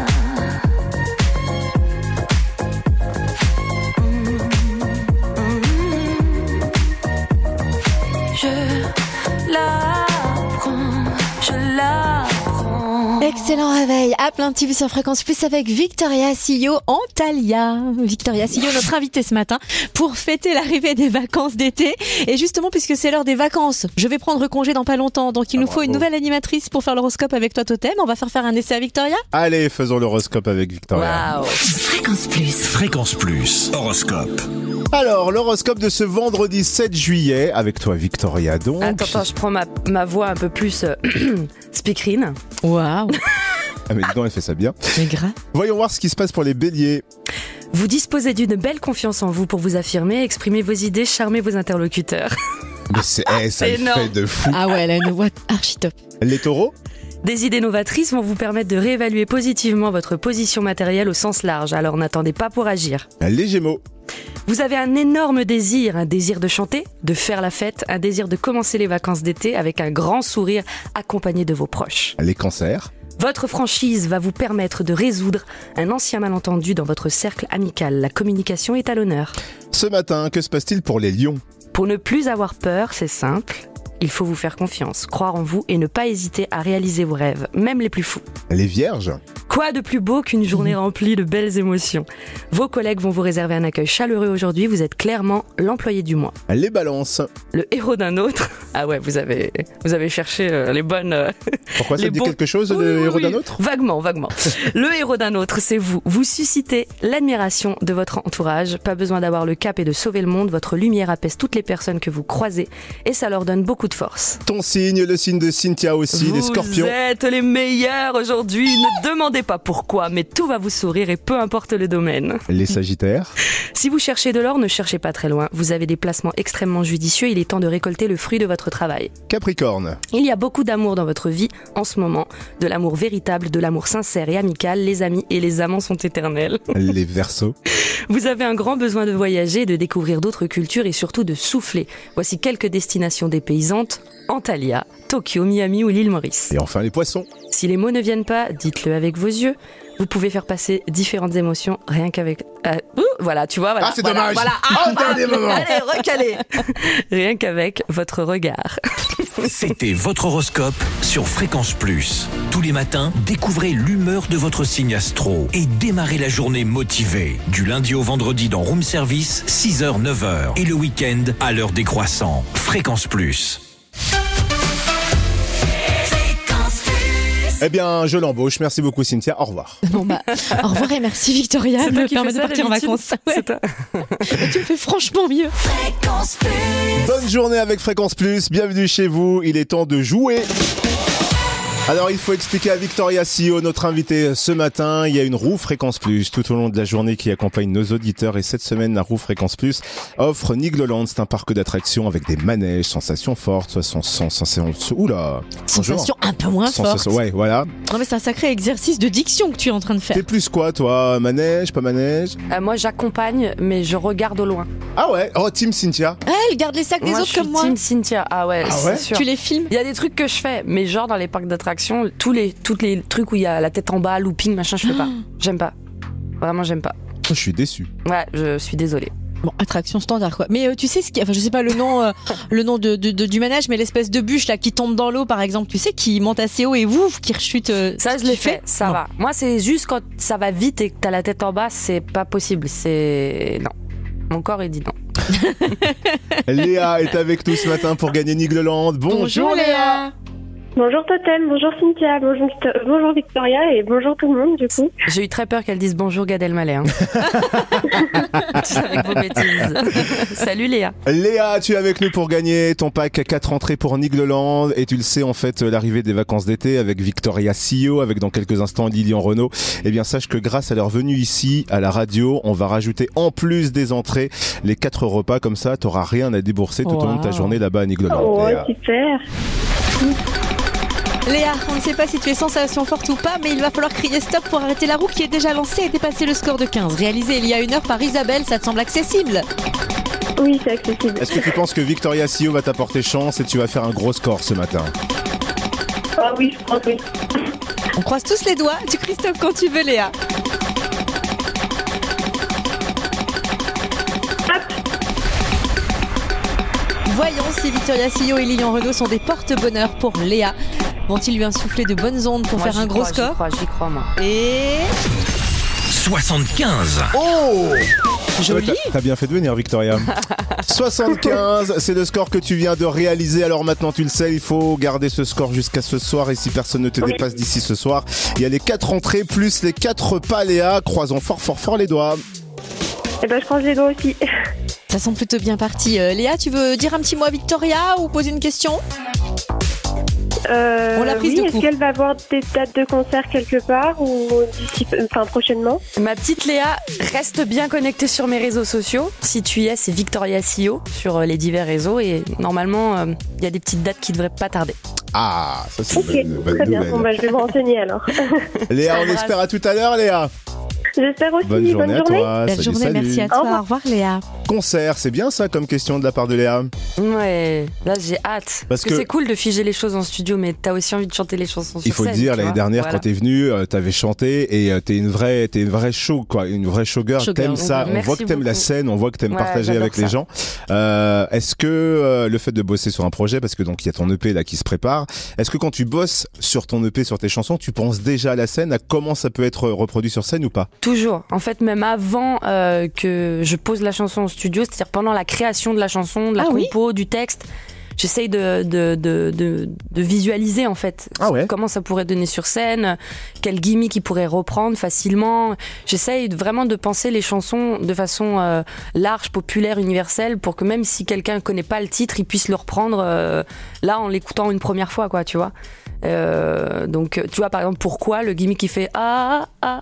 Je la prends, je la prends. Excellent réveil à plein tube sur Fréquence Plus avec Victoria Sio Antalya. Victoria Sio, notre invitée ce matin pour fêter l'arrivée des vacances d'été. Et justement, puisque c'est l'heure des vacances, je vais prendre congé dans pas longtemps. Donc il nous faut une nouvelle animatrice pour faire l'horoscope avec toi Totem. On va faire un essai à Victoria. Allez, faisons l'horoscope avec Victoria. Waouh. Fréquence Plus. Fréquence Plus. Horoscope. Alors, l'horoscope de ce vendredi 7 juillet avec toi Victoria donc. Attends, je prends ma voix un peu plus speakerine. Waouh. Ah mais dis donc, elle fait ça bien. Mais grave. Voyons voir ce qui se passe pour les béliers. Vous disposez d'une belle confiance en vous pour vous affirmer, exprimer vos idées, charmer vos interlocuteurs. Mais ça C'est le énorme. fait de fou. Ah ouais, elle a une voix archi top. Les taureaux. Des idées novatrices vont vous permettre de réévaluer positivement votre position matérielle au sens large, alors n'attendez pas pour agir. Les gémeaux. Vous avez un énorme désir, un désir de chanter, de faire la fête, un désir de commencer les vacances d'été avec un grand sourire accompagné de vos proches. Les cancers. Votre franchise va vous permettre de résoudre un ancien malentendu dans votre cercle amical. La communication est à l'honneur. Ce matin, que se passe-t-il pour les lions? Pour ne plus avoir peur, c'est simple. il faut vous faire confiance, croire en vous et ne pas hésiter à réaliser vos rêves, même les plus fous. Les vierges. Quoi de plus beau qu'une journée remplie de belles émotions? Vos collègues vont vous réserver un accueil chaleureux aujourd'hui, vous êtes clairement l'employé du mois. Les balances. Le héros d'un autre. Ah ouais, vous avez cherché les bonnes... Pourquoi ça te dit quelque chose, le héros d'un autre? Vaguement. Le héros d'un autre, c'est vous. Vous suscitez l'admiration de votre entourage. Pas besoin d'avoir le cap et de sauver le monde. Votre lumière apaise toutes les personnes que vous croisez et ça leur donne beaucoup de force. Ton signe, le signe de Cynthia aussi, les scorpions. Vous êtes les meilleurs aujourd'hui. Ne demandez pas pourquoi, mais tout va vous sourire et peu importe le domaine. Les sagittaires. Si vous cherchez de l'or, ne cherchez pas très loin. Vous avez des placements extrêmement judicieux. Il est temps de récolter le fruit de votre travail. Capricorne. Il y a beaucoup d'amour dans votre vie en ce moment. De l'amour véritable, de l'amour sincère et amical. Les amis et les amants sont éternels. Les Verseaux. Vous avez un grand besoin de voyager, de découvrir d'autres cultures et surtout de souffler. Voici quelques destinations dépaysantes. Antalya, Tokyo, Miami ou l'île Maurice. Et enfin les Poissons. Si les mots ne viennent pas, dites-le avec vos yeux. Vous pouvez faire passer différentes émotions rien qu'avec... voilà, tu vois. Voilà, c'est dommage. Dernier moment. Allez, recalez. Rien qu'avec votre regard. C'était votre horoscope sur Fréquence Plus. Tous les matins, découvrez l'humeur de votre signe astro et démarrez la journée motivée. Du lundi au vendredi dans Room Service, 6h, 9h. Et le week-end à l'heure des croissants. Fréquence Plus. Eh bien, je l'embauche. Merci beaucoup, Cynthia. Au revoir. Bon bah, au revoir et merci Victoria de me permettre de partir en vacances. C'est toi. Tu le fais franchement mieux. Bonne journée avec Fréquence Plus. Bienvenue chez vous. Il est temps de jouer. Alors, il faut expliquer à Victoria CEO, notre invitée ce matin, il y a une roue Fréquence Plus tout au long de la journée qui accompagne nos auditeurs et cette semaine, la roue Fréquence Plus offre Nigloland. C'est un parc d'attractions avec des manèges, sensations fortes, sensations un peu moins fortes. Ouais, voilà. Non mais c'est un sacré exercice de diction que tu es en train de faire. T'es plus quoi, toi? Manège, pas manège? Moi, j'accompagne, mais je regarde au loin. Ah ouais? Oh, Team Cynthia. Elle garde les sacs des autres comme moi. Team Cynthia. Ah ouais, c'est sûr. Tu les filmes? Il y a des trucs que je fais, mais genre dans les parcs d'attractions, tous les trucs où il y a la tête en bas, looping, machin, je fais pas. J'aime pas. Vraiment, j'aime pas. Je suis déçu. Ouais, je suis désolée. Bon, attraction standard quoi. Mais tu sais ce qui, enfin je sais pas le nom du manège, mais l'espèce de bûche là qui tombe dans l'eau par exemple, tu sais, qui monte assez haut et qui rechute. Ça je l'ai fait, ça va. Moi c'est juste quand ça va vite et que t'as la tête en bas, c'est pas possible. Non. Mon corps il dit non. Léa est avec nous ce matin pour gagner Nigloland. Bonjour Léa. Bonjour Totem, bonjour Cynthia, bonjour Victoria et bonjour tout le monde du coup. J'ai eu très peur qu'elle dise bonjour Gad Elmaleh. Hein. Avec vos bêtises. Salut Léa. Léa, tu es avec nous pour gagner ton pack 4 entrées pour Nigloland et tu le sais en fait l'arrivée des vacances d'été avec Victoria CEO, avec dans quelques instants Lilian Renaud. Eh bien sache que grâce à leur venue ici à la radio, on va rajouter en plus des entrées les 4 repas, comme ça t'auras rien à débourser tout au long de ta journée là-bas à Nigloland. Oh Léa. Super. Léa, on ne sait pas si tu es sensation forte ou pas, mais il va falloir crier stop pour arrêter la roue qui est déjà lancée et dépasser le score de 15. Réalisé il y a 1 heure par Isabelle, ça te semble accessible? Oui, c'est accessible. Est-ce que tu penses que Victoria CEO va t'apporter chance et tu vas faire un gros score ce matin? Ah oui, je crois que oui. On croise tous les doigts, tu cries stop quand tu veux Léa. Voyons si Victoria CEO et Lilian Renaud sont des porte-bonheur pour Léa. Vont-ils lui insuffler de bonnes ondes pour faire un gros score? J'y crois moi. Et... 75. Oh! Joli. T'as bien fait de venir Victoria. 75, c'est le score que tu viens de réaliser. Alors maintenant tu le sais, il faut garder ce score jusqu'à ce soir. Et si personne ne te dépasse d'ici ce soir, il y a les 4 entrées plus les 4 repas Léa. Croisons fort les doigts. Eh ben je croise les doigts aussi. Ça semble plutôt bien parti. Léa, tu veux dire un petit mot à Victoria ou poser une question? On l'a prise oui, de coup. Est-ce qu'elle va avoir des dates de concert quelque part ou prochainement? Ma petite Léa, reste bien connectée sur mes réseaux sociaux. Si tu y es, c'est Victoria CEO sur les divers réseaux et normalement il y a des petites dates qui devraient pas tarder. Ah, ça c'est Ok, une bonne très bien. nouvelle. Bon bah je vais me renseigner alors. Léa, on espère à tout à l'heure Léa. J'espère aussi. Bonne journée à toi. Belle Salut, journée, salut. merci à Au toi. revoir. Au revoir Léa. Concert, c'est bien ça comme question de la part de Léa. Ouais, là j'ai hâte. Parce Parce que- que c'est cool de figer les choses en studio, mais t'as aussi envie de chanter les chansons sur Il faut le scène, dire, tu l'année vois. dernière, Voilà. quand t'es venu, t'avais chanté et t'es une vraie show, quoi, une vraie showgirl. Showgirl. T'aimes ça, on Merci voit que t'aimes la beaucoup. scène, on voit que t'aimes Ouais, partager j'adore avec les ça. gens. Est-ce que le fait de bosser sur un projet, parce que donc il y a ton EP là qui se prépare, est-ce que quand tu bosses sur ton EP, sur tes chansons, tu penses déjà à la scène, à comment ça peut être reproduit sur scène ou pas? Toujours. En fait, même avant que je pose la chanson au studio, c'est-à-dire pendant la création de la chanson, de la Ah oui compo, du texte, j'essaye de visualiser en fait Ah ouais. comment ça pourrait donner sur scène, quel gimmick il pourrait reprendre facilement. J'essaye vraiment de penser les chansons de façon large, populaire, universelle, pour que même si quelqu'un connaît pas le titre, il puisse le reprendre là en l'écoutant une première fois, quoi, tu vois. Donc tu vois par exemple pourquoi le gimmick qui fait ah.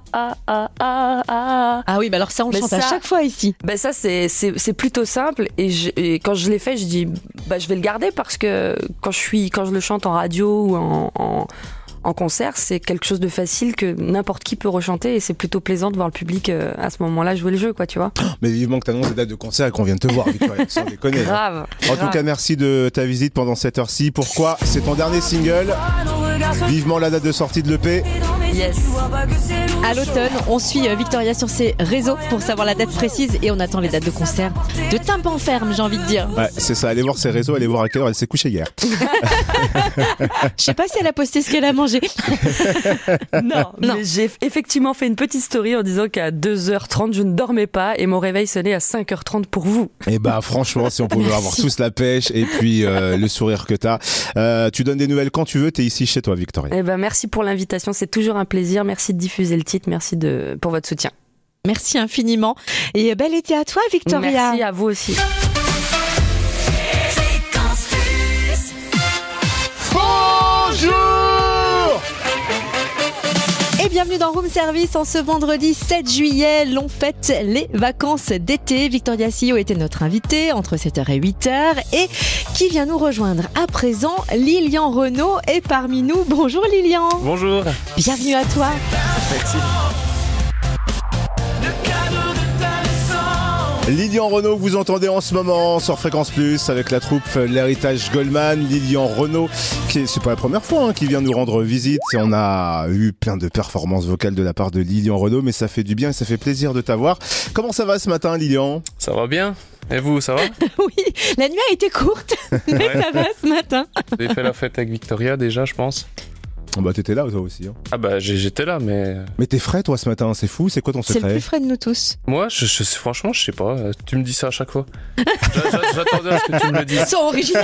Ah oui, bah alors ça on le Mais chante à ça- chaque fois ici. Ben ça c'est plutôt simple et quand je l'ai fait je dis bah je vais le garder parce que quand je le chante en radio ou en concert c'est quelque chose de facile que n'importe qui peut rechanter et c'est plutôt plaisant de voir le public à ce moment-là jouer le jeu, quoi, tu vois. Mais vivement que t'annonces des dates de concert et qu'on vienne te voir, Victoria, sans déconner. Grave. En tout cas, merci de ta visite pendant cette heure-ci. Pourquoi? C'est ton dernier single. Vivement la date de sortie de l'EP. Yes. À l'automne, on suit Victoria sur ses réseaux pour savoir la date précise et on attend les dates de concert de tympan ferme, j'ai envie de dire. Ouais, c'est ça. Allez voir ses réseaux, allez voir à quelle heure elle s'est couchée hier. Je sais pas si elle a posté ce qu'elle a mangé. Non, Non. mais j'ai effectivement fait une petite story en disant qu'à 2h30 je ne dormais pas et mon réveil sonnait à 5h30 pour vous. Et bah franchement, si on pouvait avoir tous la pêche et puis le sourire que t'as. Tu donnes des nouvelles quand tu veux, t'es ici chez toi, Victoria. Eh ben merci pour l'invitation, c'est toujours un plaisir. Merci de diffuser le titre, merci pour votre soutien. Merci infiniment. Et bel été à toi, Victoria. Merci à vous aussi. Bonjour. Et bienvenue dans Room Service en ce vendredi 7 juillet. L'on fête les vacances d'été. Victoria Sio était notre invitée entre 7h et 8h. Et qui vient nous rejoindre à présent, Lilian Renaud est parmi nous. Bonjour Lilian. Bonjour. Bienvenue à toi. Merci. Lilian Renaud, vous entendez en ce moment sur Fréquence Plus avec la troupe L'Héritage Goldman. Lilian Renaud, c'est pas la première fois qui vient nous rendre visite. Et on a eu plein de performances vocales de la part de Lilian Renaud, mais ça fait du bien et ça fait plaisir de t'avoir. Comment ça va ce matin, Lilian? Ça va bien? Et vous, ça va? Oui, la nuit a été courte, mais ça va ce matin. Vous avez fait la fête avec Victoria déjà, je pense. Bah t'étais là toi aussi. Ah bah j'étais là, mais Mais t'es frais toi ce matin, c'est fou. C'est quoi ton C'est le secret? plus frais de nous tous. moi, franchement, je sais pas. Tu me dis ça à chaque fois. J'attendais à ce que tu me le dises. Ils sont originales,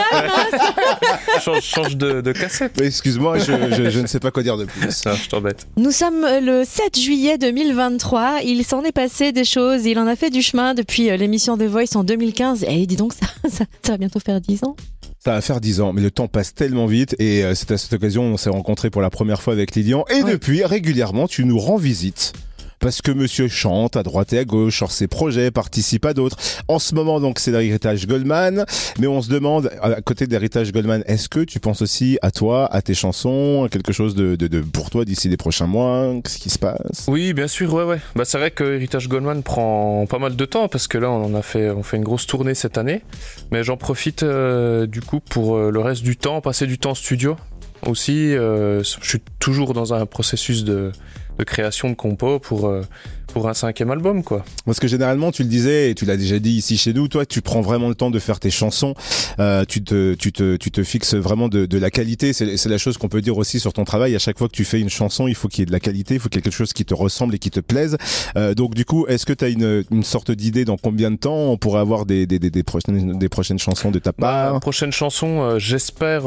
hein. Change de cassette. Oui, excuse-moi, je ne sais pas quoi dire de plus. Ça, je t'embête. Nous sommes le 7 juillet 2023. Il s'en est passé des choses. Il en a fait du chemin depuis l'émission The Voice en 2015. Et dis donc, ça va bientôt faire 10 ans. Ça va faire 10 ans, mais le temps passe tellement vite et c'est à cette occasion on s'est rencontrés pour la première fois avec Lilian et Ouais. depuis régulièrement tu nous rends visite. Parce que monsieur chante à droite et à gauche sur ses projets, participe à d'autres. En ce moment, donc, c'est l'Héritage Goldman. Mais on se demande, à côté de l'Héritage Goldman, est-ce que tu penses aussi à toi, à tes chansons, à quelque chose de pour toi d'ici les prochains mois? Qu'est-ce qui se passe? Oui, bien sûr, ouais. Bah, c'est vrai que Héritage Goldman prend pas mal de temps parce que là, on fait une grosse tournée cette année. Mais j'en profite du coup pour le reste du temps, passer du temps en studio aussi. Je suis toujours dans un processus de création de compo pour un 5e album, quoi. Parce que généralement, tu le disais, et tu l'as déjà dit ici chez nous, toi, tu prends vraiment le temps de faire tes chansons, tu te fixes vraiment de la qualité, c'est la chose qu'on peut dire aussi sur ton travail, à chaque fois que tu fais une chanson, il faut qu'il y ait de la qualité, il faut qu'il y ait quelque chose qui te ressemble et qui te plaise. Donc du coup, est-ce que tu as une sorte d'idée dans combien de temps on pourrait avoir des prochaines chansons de ta part? Prochaine chanson, j'espère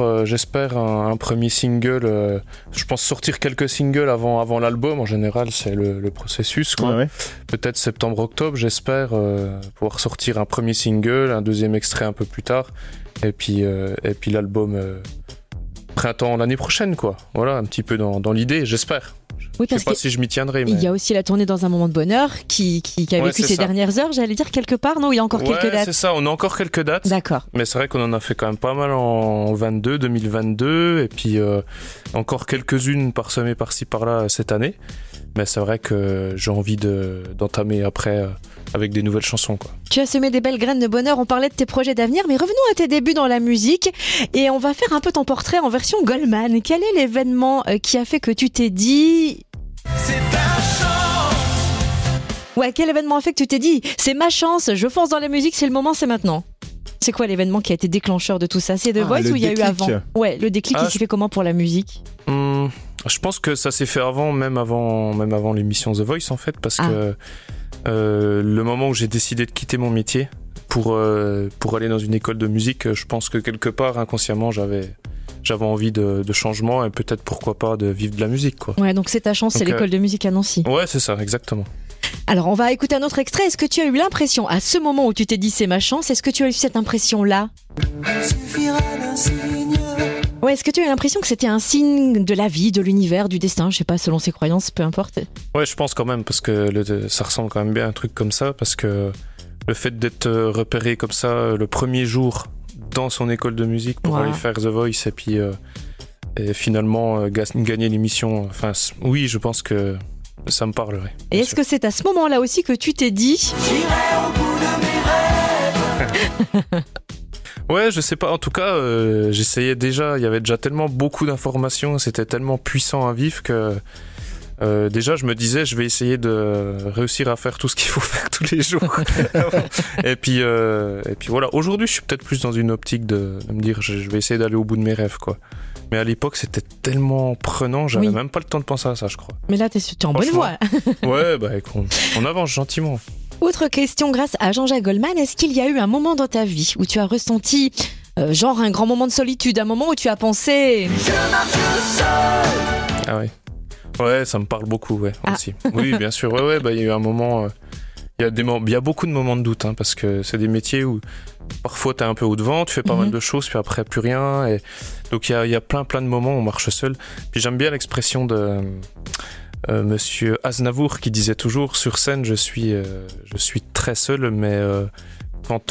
un premier single, je pense sortir quelques singles avant l'album, en général c'est le processus, quoi. Ouais. Peut-être septembre-octobre, j'espère pouvoir sortir un premier single, un deuxième extrait un peu plus tard, et puis l'album printemps l'année prochaine, quoi. Voilà, un petit peu dans l'idée, j'espère. Oui, Je parce sais pas que si je m'y tiendrai, mais... il y a aussi la tournée dans un moment de bonheur qui a Ouais, vécu c'est ces ça. dernières heures, j'allais dire quelque part. Non, il y a encore quelques Ouais, dates. c'est ça, on a encore quelques dates. D'accord. Mais c'est vrai qu'on en a fait quand même pas mal en 2022, et puis encore quelques-unes parsemées par-ci par-là cette année. Mais c'est vrai que j'ai envie d'entamer après avec des nouvelles chansons, quoi. Tu as semé des belles graines de bonheur, on parlait de tes projets d'avenir, mais revenons à tes débuts dans la musique et on va faire un peu ton portrait en version Goldman. Quel est l'événement qui a fait que tu t'es dit... C'est ta chance. Ouais, quel événement a fait que tu t'es dit c'est ma chance, je fonce dans la musique, c'est le moment, c'est maintenant? C'est quoi l'événement qui a été déclencheur de tout ça? C'est The Voice ou il y a eu avant? Ouais, le déclic qui s'est fait comment pour la musique? Je pense que ça s'est fait même avant l'émission The Voice en fait, parce que le moment où j'ai décidé de quitter mon métier pour aller dans une école de musique, je pense que quelque part inconsciemment j'avais envie de changement et peut-être pourquoi pas de vivre de la musique, quoi. Ouais, donc c'est ta chance, c'est l'école de musique à Nancy. Ouais, c'est ça, exactement. Alors on va écouter un autre extrait. Est-ce que tu as eu l'impression à ce moment où tu t'es dit c'est ma chance, est-ce que tu as eu cette impression-là? Ouais, est-ce que tu as eu l'impression que c'était un signe de la vie, de l'univers, du destin, je sais pas, selon ses croyances, peu importe? Ouais, je pense quand même, parce que ça ressemble quand même bien à un truc comme ça, parce que le fait d'être repéré comme ça le premier jour dans son école de musique pour aller faire The Voice et puis et finalement gagner l'émission, enfin oui, je pense que ça me parlerait. Et est-ce que c'est à ce moment-là aussi que tu t'es dit j'irai au bout de mes rêves? Ouais, je sais pas, en tout cas j'essayais déjà, il y avait déjà tellement beaucoup d'informations, c'était tellement puissant à vivre que déjà je me disais je vais essayer de réussir à faire tout ce qu'il faut faire tous les jours. et puis voilà, aujourd'hui je suis peut-être plus dans une optique de me dire je vais essayer d'aller au bout de mes rêves, quoi. Mais à l'époque c'était tellement prenant, j'avais même pas le temps de penser à ça, je crois. Mais là t'es en bonne voie. Ouais, bah on avance gentiment. Autre question, grâce à Jean-Jacques Goldman, est-ce qu'il y a eu un moment dans ta vie où tu as ressenti genre un grand moment de solitude, un moment où tu as pensé je marche seul? Ah oui. Ouais, ça me parle beaucoup, ouais, aussi. Oui, bien sûr. Ouais, bah il y a eu un moment. Il y a beaucoup de moments de doute, hein, parce que c'est des métiers où parfois t'es un peu au devant, tu fais pas mal de choses, puis après plus rien. Et donc il y a plein de moments où on marche seul. Puis j'aime bien l'expression de Monsieur Aznavour qui disait toujours sur scène je suis très seul, mais quand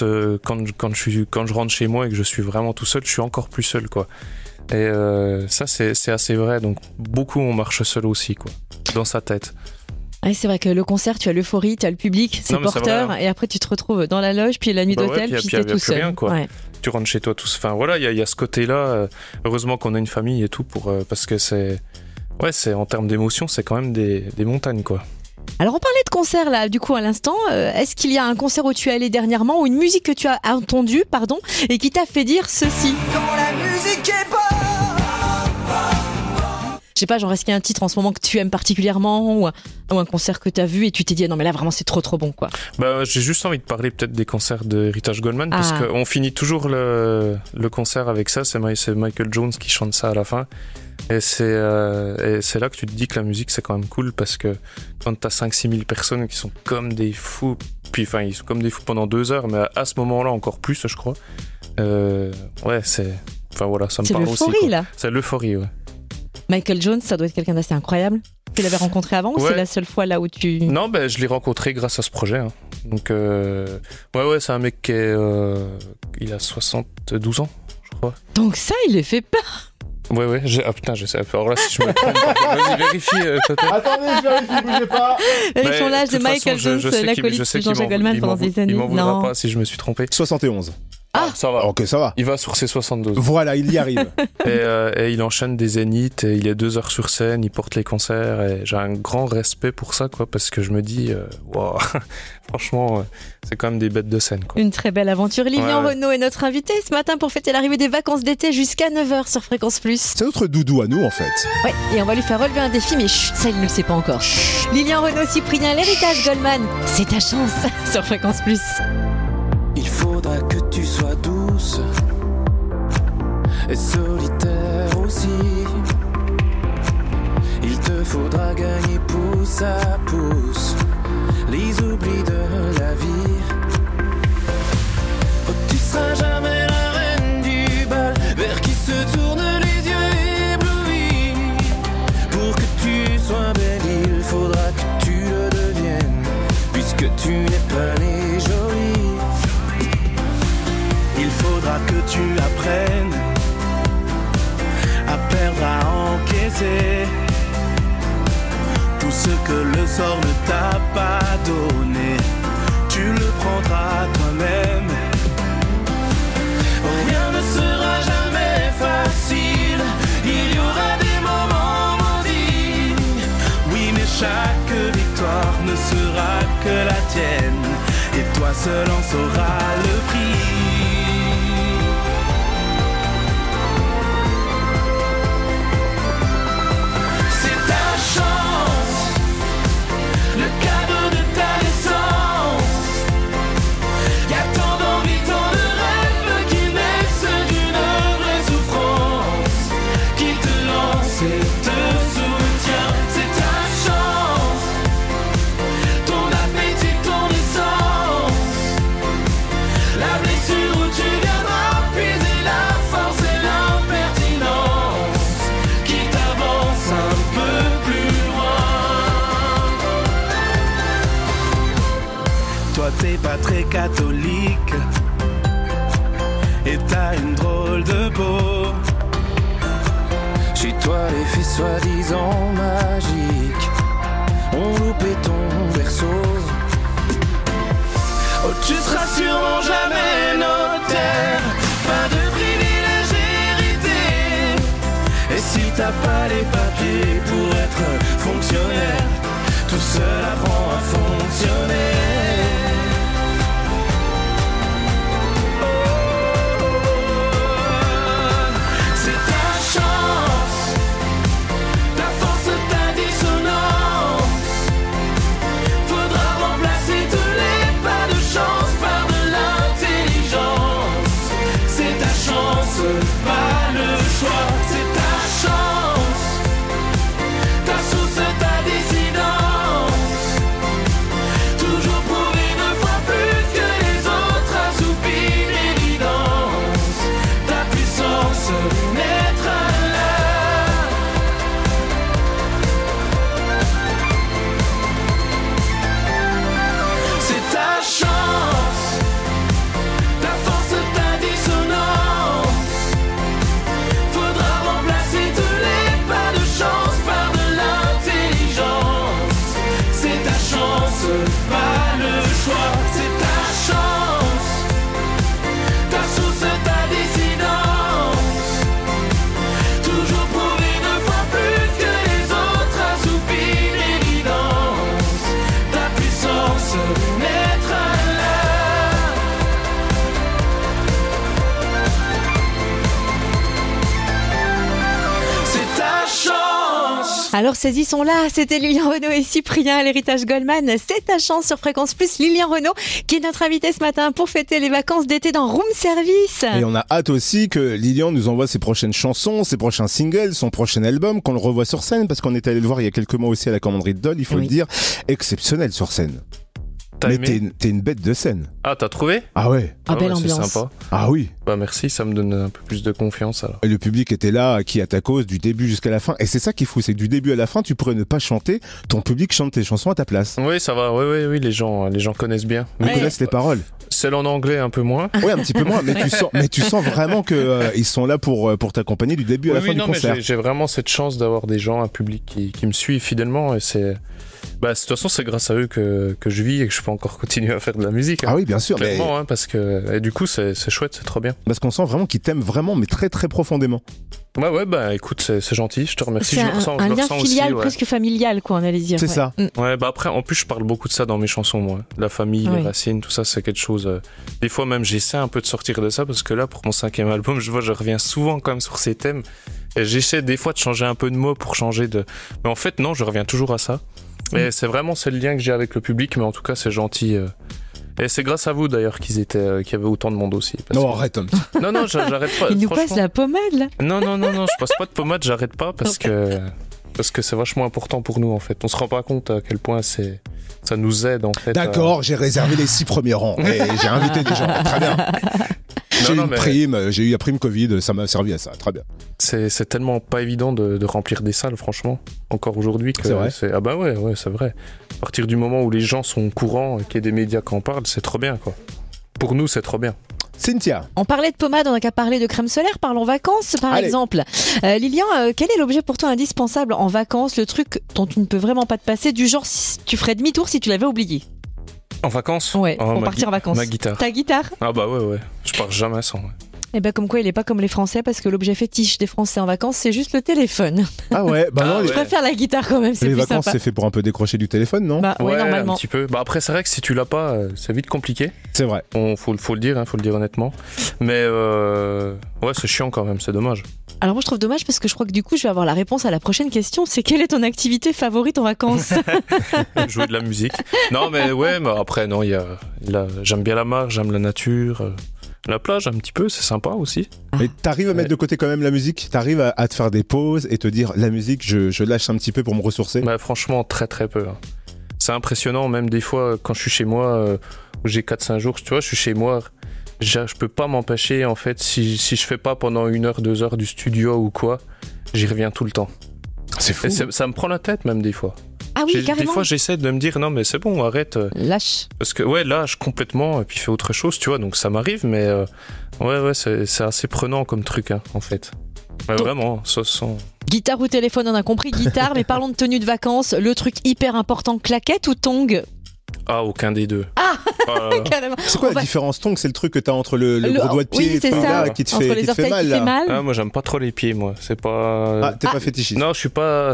je rentre chez moi et que je suis vraiment tout seul, je suis encore plus seul, quoi. Et ça c'est assez vrai, donc beaucoup on marche seul aussi, quoi, dans sa tête. Ah, c'est vrai que le concert, tu as l'euphorie, tu as le public, c'est porteur, et après tu te retrouves dans la loge, puis la nuit d'hôtel, puis t'es tout seul. Rien, quoi. Ouais. Tu rentres chez toi tous. Enfin voilà, il y a ce côté-là. Heureusement qu'on a une famille et tout parce que c'est en termes d'émotion, c'est quand même des montagnes, quoi. Alors on parlait de concert là, du coup à l'instant, est-ce qu'il y a un concert où tu es allé dernièrement, ou une musique que tu as entendue, et qui t'a fait dire ceci? Quand la musique est bonne. Je sais pas, genre est-ce qu'il y a un titre en ce moment que tu aimes particulièrement, ou un concert que tu as vu et tu t'es dit non mais là vraiment c'est trop bon, quoi? Bah j'ai juste envie de parler peut-être des concerts de Heritage Goldman, parce qu'on finit toujours le concert avec ça, c'est Michael Jones qui chante ça à la fin. Et c'est là que tu te dis que la musique c'est quand même cool, parce que quand t'as 5-6 000 personnes qui sont comme des fous, puis enfin ils sont comme des fous pendant 2 heures, mais à ce moment-là encore plus, je crois. Ouais, enfin voilà, ça me parle aussi. C'est l'euphorie là. C'est l'euphorie, ouais. Michael Jones, ça doit être quelqu'un d'assez incroyable. Tu l'avais rencontré avant, ou c'est la seule fois là où tu... Non, je l'ai rencontré grâce à ce projet, hein. Donc ouais, c'est un mec qui il a 72 ans, je crois. Donc ça, il est fait peur. Ouais, putain, je sais. Alors là, si je me trompe, vas-y, vérifie. Attendez, je vérifie, bougez pas. Vérifions l'âge de Michael Jones, l'acolyte de Jean-Jacques Goldman pendant des années. Il m'en voudra pas si je me suis trompé. 71. Ah, ça va. Ok, ça va. Il va sur ses 72. Voilà, il y arrive. Et il enchaîne des zéniths, et il est 2 heures sur scène, il porte les concerts, et j'ai un grand respect pour ça, quoi, parce que je me dis, wow, franchement, c'est quand même des bêtes de scène, quoi. Une très belle aventure. Lilian Renaud est notre invité ce matin pour fêter l'arrivée des vacances d'été jusqu'à 9h sur Fréquence Plus. C'est notre doudou à nous, en fait. Ouais, et on va lui faire relever un défi, mais chut, ça il ne le sait pas encore. Lilian Renaud, Cyprien, l'héritage Goldman, c'est ta chance sur Fréquence Plus. Il faudra que tu sois douce et solitaire aussi. Il te faudra gagner pouce à pouce les oublis de la vie. Oh, tu seras jamais la reine du bal vers qui se tournent les yeux éblouis. Pour que tu sois belle, il faudra que tu le deviennes, puisque tu n'es pas née jolie. Il faudra que tu apprennes à perdre, à encaisser tout ce que le sort ne t'a pas donné, tu le prendras toi-même. Rien ne sera jamais facile, il y aura des moments maudits. Oui, mais chaque victoire ne sera que la tienne, et toi seul en sauras le prix. C'est ta chance, le cadeau de ta naissance. Y'a tant d'envie, tant de rêves qui naissent d'une vraie souffrance, qui te lance et te soutient. C'est ta chance, ton appétit, ton essence, la blessure où tu viendras puiser la force et l'impertinence, qui t'avance un peu plus loin. Toi t'es pas très catholique, et t'as une drôle de peau. Chez toi les filles soi-disant magiques ont loupé ton berceau. Oh, tu seras sûrement jamais notaire, pas de privilège hérité. Et si t'as pas les papiers pour être fonctionnaire, tout seul apprend à fonctionner. C'est ta chance, ta force, ta dissonance. Faudra remplacer tous les pas de chance par de l'intelligence. C'est ta chance, pas le choix. C'est ta chance, ta source, ta dissidence. Toujours prouver 2 fois plus que les autres, assoupir l'évidence. Ta puissance, naître à l'heure. C'est ta chance, ta force, ta dissonance. Faudra remplacer tous les pas de chance par de l'intelligence. C'est ta chance, pas le choix. C'est ta chance, ta source, ta dissidence. Toujours prouver 2 fois plus que les autres, assoupir l'évidence. Ta puissance, naître à l'heure. C'est ta chance. Alors saisissons-la, c'était Lilian Renaud et Cyprien, l'héritage Goldman. C'est ta chance sur Fréquence Plus. Lilian Renaud qui est notre invité ce matin pour fêter les vacances d'été dans Room Service. Et on a hâte aussi que Lilian nous envoie ses prochaines chansons, ses prochains singles, son prochain album, qu'on le revoie sur scène, parce qu'on est allé le voir il y a quelques mois aussi à la commanderie de Dole, il faut le dire, exceptionnel sur scène. T'as Mais aimé t'es une bête de scène. Ah, t'as trouvé? Ah ouais. Ah, belle ouais, c'est ambiance. sympa. Ah oui. Bah merci, ça me donne un peu plus de confiance alors. Et le public était là, qui à ta cause, du début jusqu'à la fin. Et c'est ça qui est fou, c'est que du début à la fin, tu pourrais ne pas chanter, ton public chante tes chansons à ta place. Oui, ça va, oui, les gens connaissent bien. Ils connaissent les paroles. Celle en anglais un peu moins. Oui, un petit peu moins, mais tu sens vraiment que ils sont là pour t'accompagner du début à la fin du concert. Mais j'ai vraiment cette chance d'avoir des gens, un public qui me suit fidèlement, et c'est... Bah, de toute façon, c'est grâce à eux que je vis et que je peux encore continuer à faire de la musique. Hein. Ah oui, bien sûr. Clairement, hein, parce que et du coup, c'est chouette, c'est trop bien. Parce qu'on sent vraiment qu'ils t'aiment vraiment, mais très très profondément. Ouais, bah écoute, c'est gentil, je te remercie. C'est Je le ressens, un je le lien ressens filial, aussi, ouais. presque familial, quoi, on allait dire. C'est ouais. ça. Ouais, bah après, en plus, je parle beaucoup de ça dans mes chansons, moi. La famille, Oui. les racines, tout ça, c'est quelque chose. Des fois, même, j'essaie un peu de sortir de ça parce que là, pour mon 5e album, je reviens souvent quand même sur ces thèmes. Et j'essaie des fois de changer un peu de mots pour changer de. Mais en fait, non, je reviens toujours à ça. Et c'est le lien que j'ai avec le public, mais en tout cas, c'est gentil. Et c'est grâce à vous d'ailleurs qu'il y avait autant de monde aussi. Non, arrête. Non, j'arrête pas. Il nous passe la pommade là. Non, je passe pas de pommade, j'arrête pas parce que c'est vachement important pour nous en fait. On se rend pas compte à quel point ça nous aide en fait. D'accord, j'ai réservé les 6 premiers rangs et j'ai invité des gens. Très bien. J'ai eu la prime Covid, ça m'a servi à ça. Très bien. C'est tellement pas évident de remplir des salles, franchement, encore aujourd'hui. Que c'est vrai. Ah bah ouais, c'est vrai. À partir du moment où les gens sont au courant et qu'il y a des médias qui en parlent, c'est trop bien, quoi. Pour nous, c'est trop bien. Cynthia. On parlait de pommade, on n'a qu'à parler de crème solaire. Parlons vacances, par Allez. exemple. Lilian, quel est l'objet pour toi indispensable en vacances, le truc dont tu ne peux vraiment pas te passer, du genre tu ferais demi-tour si tu l'avais oublié? En vacances? Ouais, Oh, pour ma partir en vacances. Ma guitare. Ta guitare? Ah bah ouais. Je pars jamais sans. Ouais. Eh ben comme quoi il est pas comme les Français, parce que l'objet fétiche des Français en vacances, c'est juste le téléphone. Ah ouais, bah non, Je préfère la guitare quand même, c'est les plus vacances, sympa. c'est fait pour un peu décrocher du téléphone, non? Bah ouais, normalement. un petit peu. Bah après, c'est vrai que si tu l'as pas, c'est vite compliqué. C'est vrai. Faut le dire, faut le dire honnêtement. Mais ouais, c'est chiant quand même, c'est dommage. Alors moi je trouve dommage parce que je crois que du coup je vais avoir la réponse à la prochaine question, c'est quelle est ton activité favorite en vacances? Jouer de la musique. Non, mais ouais, mais après, non, j'aime bien la mer, j'aime la nature. La plage, un petit peu, c'est sympa aussi. Mais t'arrives à mettre de côté quand même la musique? T'arrives à te faire des pauses et te dire, la musique, je lâche un petit peu pour me ressourcer? Bah, franchement, très très peu. Hein. C'est impressionnant, même des fois, quand je suis chez moi, où j'ai 4-5 jours, tu vois, je suis chez moi, je peux pas m'empêcher, en fait, si je fais pas pendant 1 heure, 2 heures du studio ou quoi, j'y reviens tout le temps. C'est fou. Et ça me prend la tête, même des fois. Ah oui, carrément. Des fois, j'essaie de me dire, non, mais c'est bon, arrête. Lâche. Parce que, ouais, lâche complètement, et puis fais autre chose, tu vois, donc ça m'arrive, mais ouais, c'est assez prenant comme truc, hein, en fait. Ouais, vraiment, ça sent... Guitare ou téléphone, on a compris, guitare, mais parlons de tenue de vacances, le truc hyper important, claquette ou tongs? Ah, aucun des deux. Ah carrément. C'est quoi la différence? Tongs, c'est le truc que t'as entre le gros doigt de pied oui, et c'est le ça. là, qui te Entre fait, les qui te fait orteils mal, qui là. fait mal. Ah, moi, j'aime pas trop les pieds, moi. C'est pas... Ah, t'es pas fétichiste? Non, je suis pas...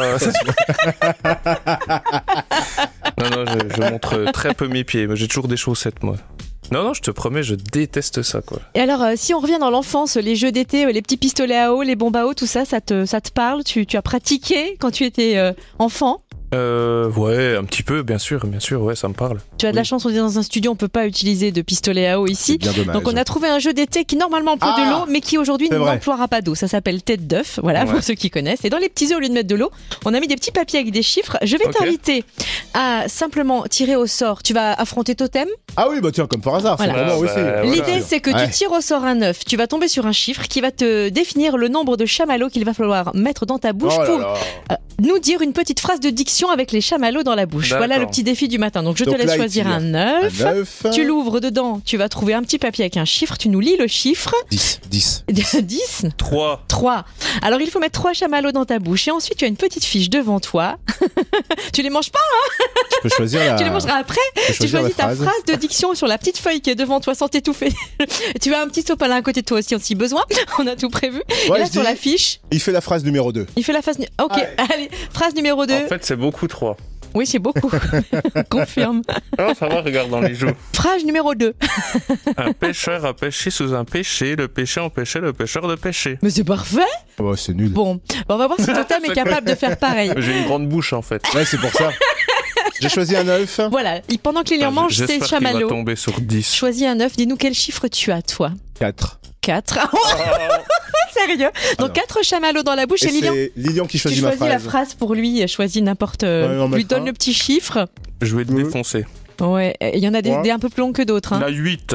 non, je montre très peu mes pieds. J'ai toujours des chaussettes, moi. Non, je te promets, je déteste ça, quoi. Et alors, si on revient dans l'enfance, les jeux d'été, les petits pistolets à eau, les bombes à eau, tout ça, ça te parle? Tu as pratiqué quand tu étais enfant? Ouais, un petit peu, bien sûr, ouais, ça me parle. Tu as de la chance, on est dans un studio, on peut pas utiliser de pistolet à eau ici. C'est bien dommage. Donc on a trouvé un jeu d'été qui normalement emploie de l'eau, mais qui aujourd'hui n'emploiera pas d'eau. Ça s'appelle tête d'œuf, voilà, pour ceux qui connaissent. Et dans les petits œufs, au lieu de mettre de l'eau, on a mis des petits papiers avec des chiffres. Je vais t'inviter à simplement tirer au sort. Tu vas affronter Totem. Ah oui, bah tiens, comme par hasard, Voilà. c'est pour moi aussi. L'idée, c'est que tu tires au sort un œuf. Tu vas tomber sur un chiffre qui va te définir le nombre de chamallows qu'il va falloir mettre dans ta bouche pour nous dire une petite phrase de diction avec les chamallows dans la bouche. Voilà le petit défi du matin. Donc je te laisse choisir un œuf. Tu l'ouvres dedans, tu vas trouver un petit papier avec un chiffre, tu nous lis le chiffre. 10. 10 3. Alors il faut mettre 3 chamallows dans ta bouche et ensuite tu as une petite fiche devant toi. Tu les manges pas, hein? Tu peux choisir Tu les mangeras après. Tu choisis ta phrase de diction sur la petite feuille qui est devant toi sans t'étouffer. Tu as un petit sopalin à côté de toi aussi si besoin. On a tout prévu. Ouais, et là sur la fiche, il fait la phrase numéro 2. il fait la phrase. Ok, allez, phrase numéro 2. En fait, c'est beaucoup 3. Oui, c'est beaucoup. Confirme. Non, ça va, regarde dans les joues. Phrase numéro 2. Un pêcheur a pêché sous un péché, le péché empêchait le pêcheur de pêcher. Mais c'est parfait. Oh, c'est nul. Bon, on va voir si Totem est capable de faire pareil. J'ai une grande bouche en fait. Ouais, c'est pour ça. J'ai choisi un œuf. Voilà, pendant que Lilian mange ses J'espère qu'il chamallows. va tomber sur 10. Choisis un œuf, dis-nous quel chiffre tu as, toi. 4. 4. Sérieux? Donc 4 chamallows dans la bouche et Lilian. C'est Lilian qui Tu choisit ma choisis phrase. la phrase pour lui, choisis n'importe. Lui donne le petit chiffre. Je vais te défoncer. Ouais, il y en a des un peu plus longs que d'autres. Hein. La 8.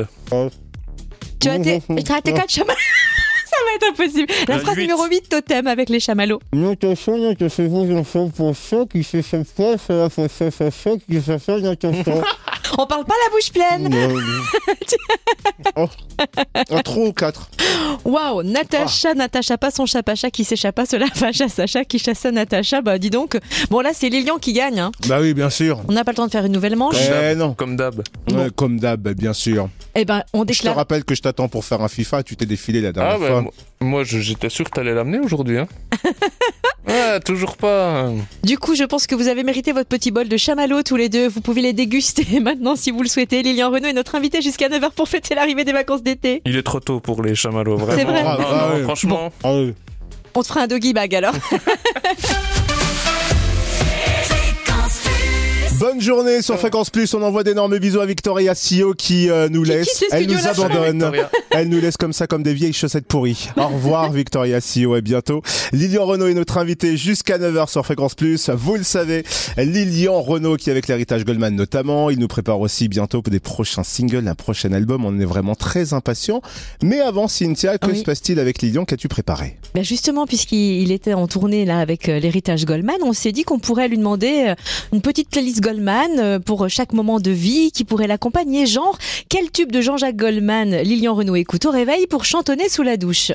Tu as tes 4 chamallows. Ça va être impossible. La phrase 8. numéro 8, Totem avec les chamallows. N'attention, n'attention, pour ceux qui se savent pas, c'est la façon qui se fait attention. On parle pas la bouche pleine. Trop 4. Waouh, Natacha n'attacha pas son chapacha qui s'échappa, cela fâcha Sacha qui chassa Natacha. Bah dis donc. Bon là c'est Lilian qui gagne. Hein. Bah oui, bien sûr. On n'a pas le temps de faire une nouvelle manche. Non. Comme d'hab. Ouais, comme d'hab, bien sûr. Eh ben on Je te déclare. rappelle que je t'attends pour faire un FIFA, tu t'es défilé la dernière Ah fois. bah, moi j'étais sûr que t'allais l'amener aujourd'hui. Hein. Ouais, toujours pas. Du coup, je pense que vous avez mérité votre petit bol de chamallows tous les deux. Vous pouvez les déguster maintenant si vous le souhaitez. Lilian Renaud est notre invité jusqu'à 9h pour fêter l'arrivée des vacances d'été. Il est trop tôt pour les chamallows, vraiment. C'est vrai. Non, franchement. On te fera un doggy bag alors. Bonne journée sur Fréquence Plus. On envoie d'énormes bisous à Victoria Sio qui nous laisse. quitte le Elle studio nous là. abandonne. Victoria. Elle nous laisse comme ça, comme des vieilles chaussettes pourries. Au revoir Victoria Sio, et bientôt. Lilian Renaud est notre invité jusqu'à 9h sur Fréquence Plus. Vous le savez, Lilian Renaud qui avec l'héritage Goldman notamment, il nous prépare aussi bientôt des prochains singles, un prochain album. On est vraiment très impatients. Mais avant, Cynthia, que se passe-t-il avec Lilian? Qu'as-tu préparé? Ben justement, puisqu'il était en tournée là avec l'héritage Goldman, on s'est dit qu'on pourrait lui demander une petite playlist gospel Goldman pour chaque moment de vie qui pourrait l'accompagner. Genre, quel tube de Jean-Jacques Goldman Lilian Renaud écoute au réveil pour chantonner sous la douche?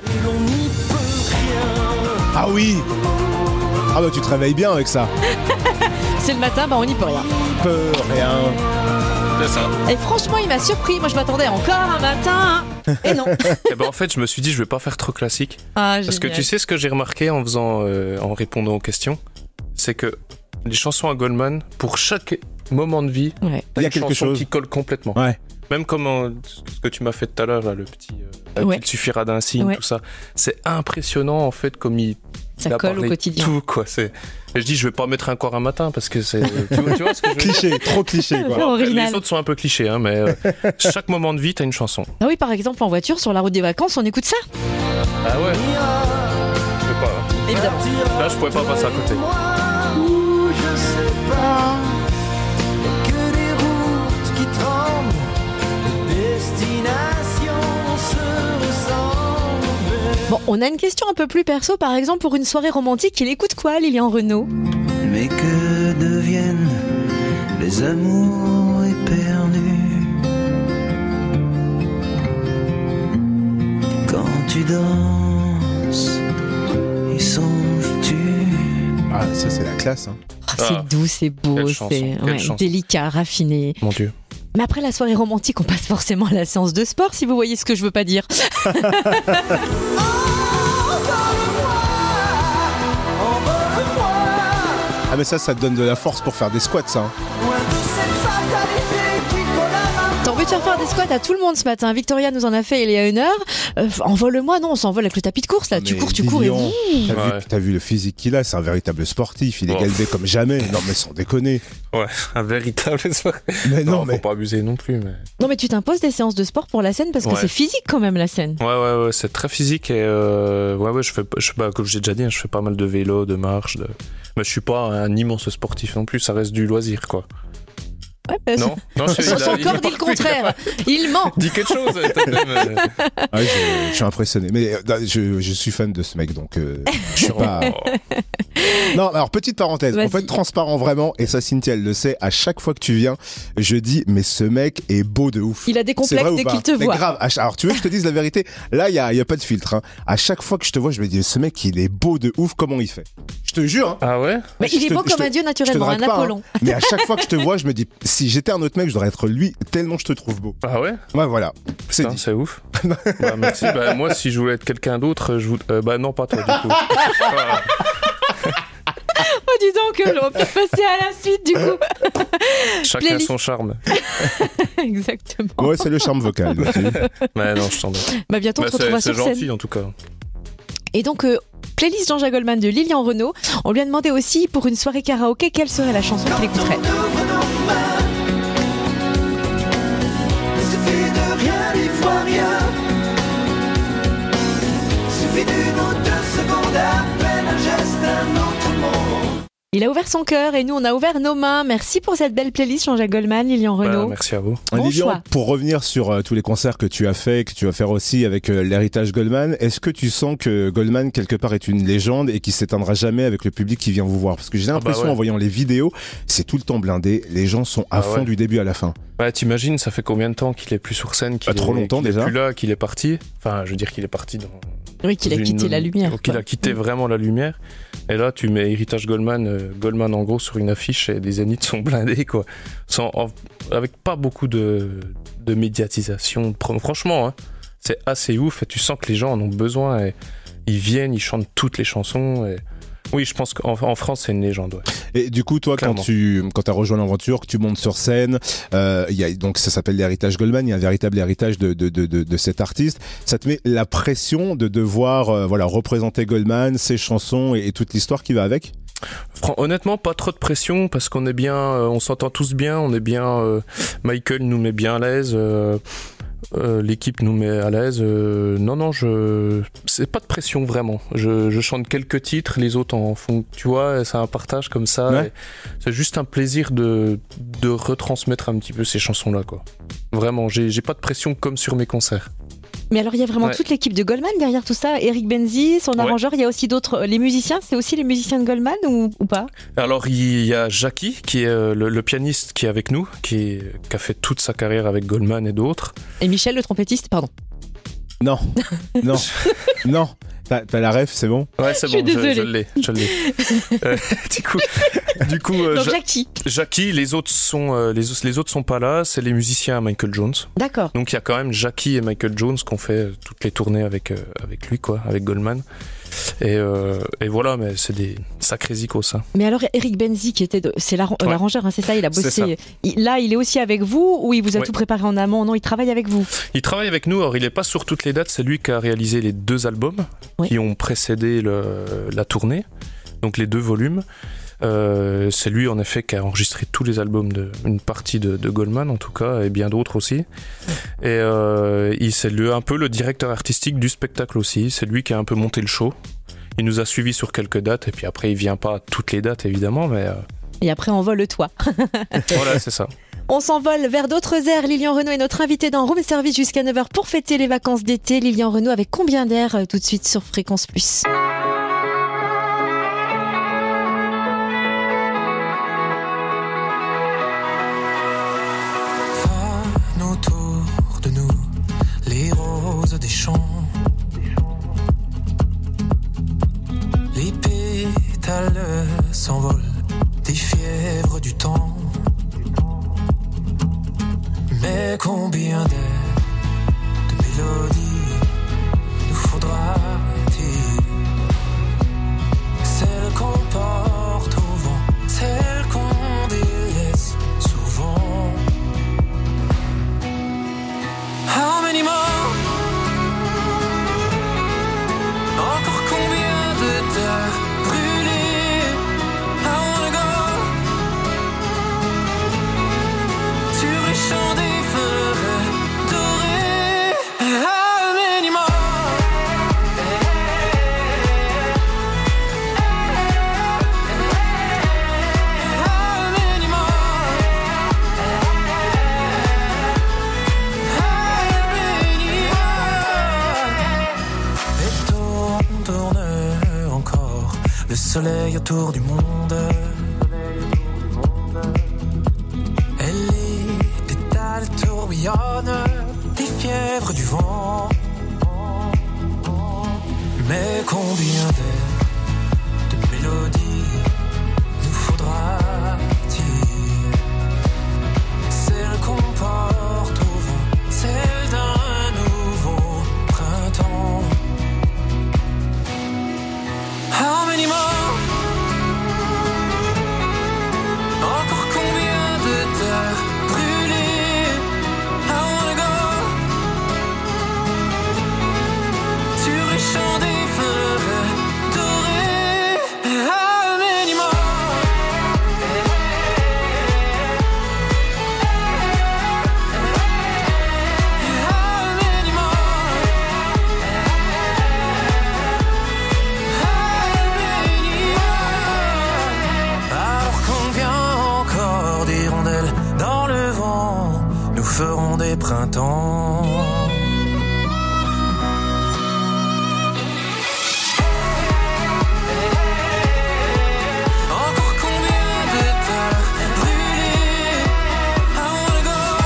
Ah oui. Ah bah tu te réveilles bien avec ça. C'est le matin, on n'y peut rien. Peut rien. C'est ça. Et franchement, il m'a surpris. Moi, je m'attendais encore un matin. Et non. Et ben en fait, je me suis dit, je vais pas faire trop classique. Ah, parce que tu sais ce que j'ai remarqué en répondant aux questions, c'est que les chansons à Goldman, pour chaque moment de vie, ouais. Il y a une quelque chanson chose qui colle complètement. Ouais. Même comme ce que tu m'as fait tout à l'heure, là, le petit ouais. Il suffira d'un signe, ouais. tout ça. C'est impressionnant en fait comme ça colle au quotidien. Tout quoi. Et je dis, je vais pas mettre encore un matin parce que c'est. Tu vois ce que je veux cliché, dire trop cliché. Quoi. Après, les autres sont un peu clichés, hein, mais chaque moment de vie, t'as une chanson. Ah oui, par exemple en voiture sur la route des vacances, on écoute ça. Ah ouais. Je peux pas. Évidemment. Là, je pourrais pas passer à côté. Je sais pas. Que des routes qui tremblent, des destinations se ressemblent. Bon, on a une question un peu plus perso, par exemple pour une soirée romantique, il écoute quoi, Lilian Renaud? Mais que deviennent les amours éperdus quand tu danses et songes-tu? Ah, ça c'est la classe. Hein. C'est doux, c'est beau, c'est délicat, raffiné. Mon Dieu. Mais après la soirée romantique, on passe forcément à la séance de sport, si vous voyez ce que je veux pas dire. Ah mais ça te donne de la force pour faire des squats, ça. Hein. T'as envie de faire des squats à tout le monde ce matin. Victoria nous en a fait il y a une heure. Envole-moi, non, on s'envole avec le tapis de course là. Tu cours et vous. T'as vu le physique qu'il a, c'est un véritable sportif. Il est galbé comme jamais. Non mais sans déconner. Ouais, un véritable sportif. Mais non, faut pas abuser non plus. Mais... Non mais tu t'imposes des séances de sport pour la scène parce que c'est physique quand même la scène. Ouais, c'est très physique et je fais comme j'ai déjà dit, je fais pas mal de vélo, de marche, mais je suis pas un immense sportif non plus. Ça reste du loisir quoi. Ouais, non, son corps dit le contraire. Il ment. Dis quelque chose. Ah, je suis impressionné. Mais je suis fan de ce mec, donc je suis pas. Non, alors petite parenthèse. Vas-y. On peut être transparent vraiment, et ça Cynthia elle le sait. À chaque fois que tu viens, je dis mais ce mec est beau de ouf. Il a des complexes dès qu'il te mais voit. Grave. Alors tu veux que je te dise la vérité? Là, il y a pas de filtre. Hein. À chaque fois que je te vois, je me dis ce mec il est beau de ouf. Comment il fait? Je te jure. Hein. Ah ouais. Mais il est beau comme un dieu naturellement, un Apollon. Hein. Mais à chaque fois que je te vois, je me dis si j'étais un autre mec, je devrais être lui tellement je te trouve beau. Ah ouais. Ouais, voilà. C'est ouf. Bah, merci. Bah, moi, si je voulais être quelqu'un d'autre, bah non, pas toi du coup. Oh, dis donc, on peut passer à la suite du coup. Chacun son charme. Exactement. Ouais, c'est le charme vocal. Mais non, je t'en donne. Bah bientôt on se retrouvera sur scène. C'est gentil en tout cas. Et donc, playlist Jean-Jacques Goldman de Lilian Renaud. On lui a demandé aussi pour une soirée karaoké quelle serait la chanson qu'il écouterait. Il a ouvert son cœur et nous on a ouvert nos mains. Merci pour cette belle playlist Jean-Jacques Goldman, Lilian Renaud. Merci à vous. Bon Lilian, choix. pour revenir sur tous les concerts que tu as fait, que tu vas faire aussi avec l'héritage Goldman, est-ce que tu sens que Goldman quelque part est une légende et qui s'éteindra jamais avec le public qui vient vous voir? Parce que j'ai l'impression en voyant les vidéos, c'est tout le temps blindé, les gens sont à fond du début à la fin. Bah t'imagines, ça fait combien de temps qu'il est plus sur scène, trop longtemps qu'il déjà. est plus là, qu'il est parti. Enfin, je veux dire qu'il est parti dans. Oui, qu'il a quitté la lumière. Qu'il a quitté vraiment la lumière. Et là, tu mets héritage Goldman, Goldman en gros sur une affiche et les zéniths sont blindés quoi. Avec pas beaucoup de médiatisation. Franchement, hein, c'est assez ouf et tu sens que les gens en ont besoin et ils viennent, ils chantent toutes les chansons. Et... Oui, je pense qu'en France, c'est une légende. Ouais. Et du coup, toi, clairement, quand tu as rejoint l'aventure, que tu montes sur scène, donc ça s'appelle l'héritage Goldman, il y a un véritable héritage de cet artiste. Ça te met la pression de devoir représenter Goldman, ses chansons et toute l'histoire qui va avec? Honnêtement, pas trop de pression parce qu'on est bien, on s'entend tous bien, on est bien. Michael nous met bien à l'aise. L'équipe nous met à l'aise. Non, c'est pas de pression vraiment. Je chante quelques titres, les autres en font, tu vois, c'est un partage comme ça. Ouais. C'est juste un plaisir de retransmettre un petit peu ces chansons-là, quoi. Vraiment, j'ai pas de pression comme sur mes concerts. Mais alors il y a vraiment toute l'équipe de Goldman derrière tout ça. Eric Benzi, son arrangeur, il y a aussi d'autres. Les musiciens, c'est aussi les musiciens de Goldman ou pas? Alors il y a Jackie qui est le pianiste qui est avec nous, qui a fait toute sa carrière avec Goldman et d'autres. Et Michel, le trompettiste, pardon. Non. T'as la ref, c'est bon? Ouais, c'est bon, je l'ai. Du coup, donc Jackie, les autres sont pas là, c'est les musiciens à Michael Jones. D'accord. Donc il y a quand même Jackie et Michael Jones qui ont fait toutes les tournées avec lui, quoi, avec Goldman. Et voilà, mais c'est des sacrés icônes, ça. Mais alors Eric Benzi, c'est l'arrangeur, hein, c'est ça, il a bossé. Là, il est aussi avec vous ou il vous a tout préparé en amont? Non, il travaille avec vous. Il travaille avec nous. Alors il est pas sur toutes les dates. C'est lui qui a réalisé les 2 albums qui ont précédé la tournée, donc les 2 volumes. C'est lui en effet qui a enregistré tous les albums une partie de Goldman en tout cas, et bien d'autres aussi. Et c'est lui un peu le directeur artistique du spectacle aussi. C'est lui qui a un peu monté le show. Il nous a suivis sur quelques dates et puis après il vient pas à toutes les dates évidemment, mais et après on vole le toit. Voilà, c'est ça. On s'envole vers d'autres airs. Lilian Renaud est notre invité dans Room Service jusqu'à 9h pour fêter les vacances d'été. Lilian Renaud avec Combien d'air tout de suite sur Fréquence Plus. Autour de nous, les roses des champs, les pétales s'envolent des fièvres du temps. Mais combien d'airs, de mélodies nous faudra-t-il? Celles qu'on porte au vent, celles qu'on délaisse souvent. How many more? Encore combien de terres brûlées? I wanna go sur les champs des fleurs dorées. How many more? How many more? Le soleil autour du monde, et les pétales tourbillonnent des fièvres du vent. Mais combien d'airs, de mélodies nous faudra-t-il? Celles qu'on porte au vent, celles d'un nouveau printemps. How many more? Encore combien de terres brûlées? I wanna go sur les champs des fleurs dorées. How many more? How many more? Alors combien encore d'hirondelles dans le vent nous feront des printemps? Encore combien de terres brûlées? I wanna go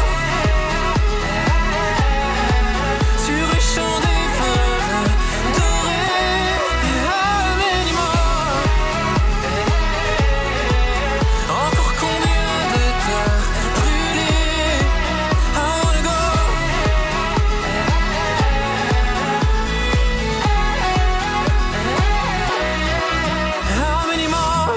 sur les champs des fleurs dorées. How many more? Encore combien de terres brûlées? I wanna go how many more?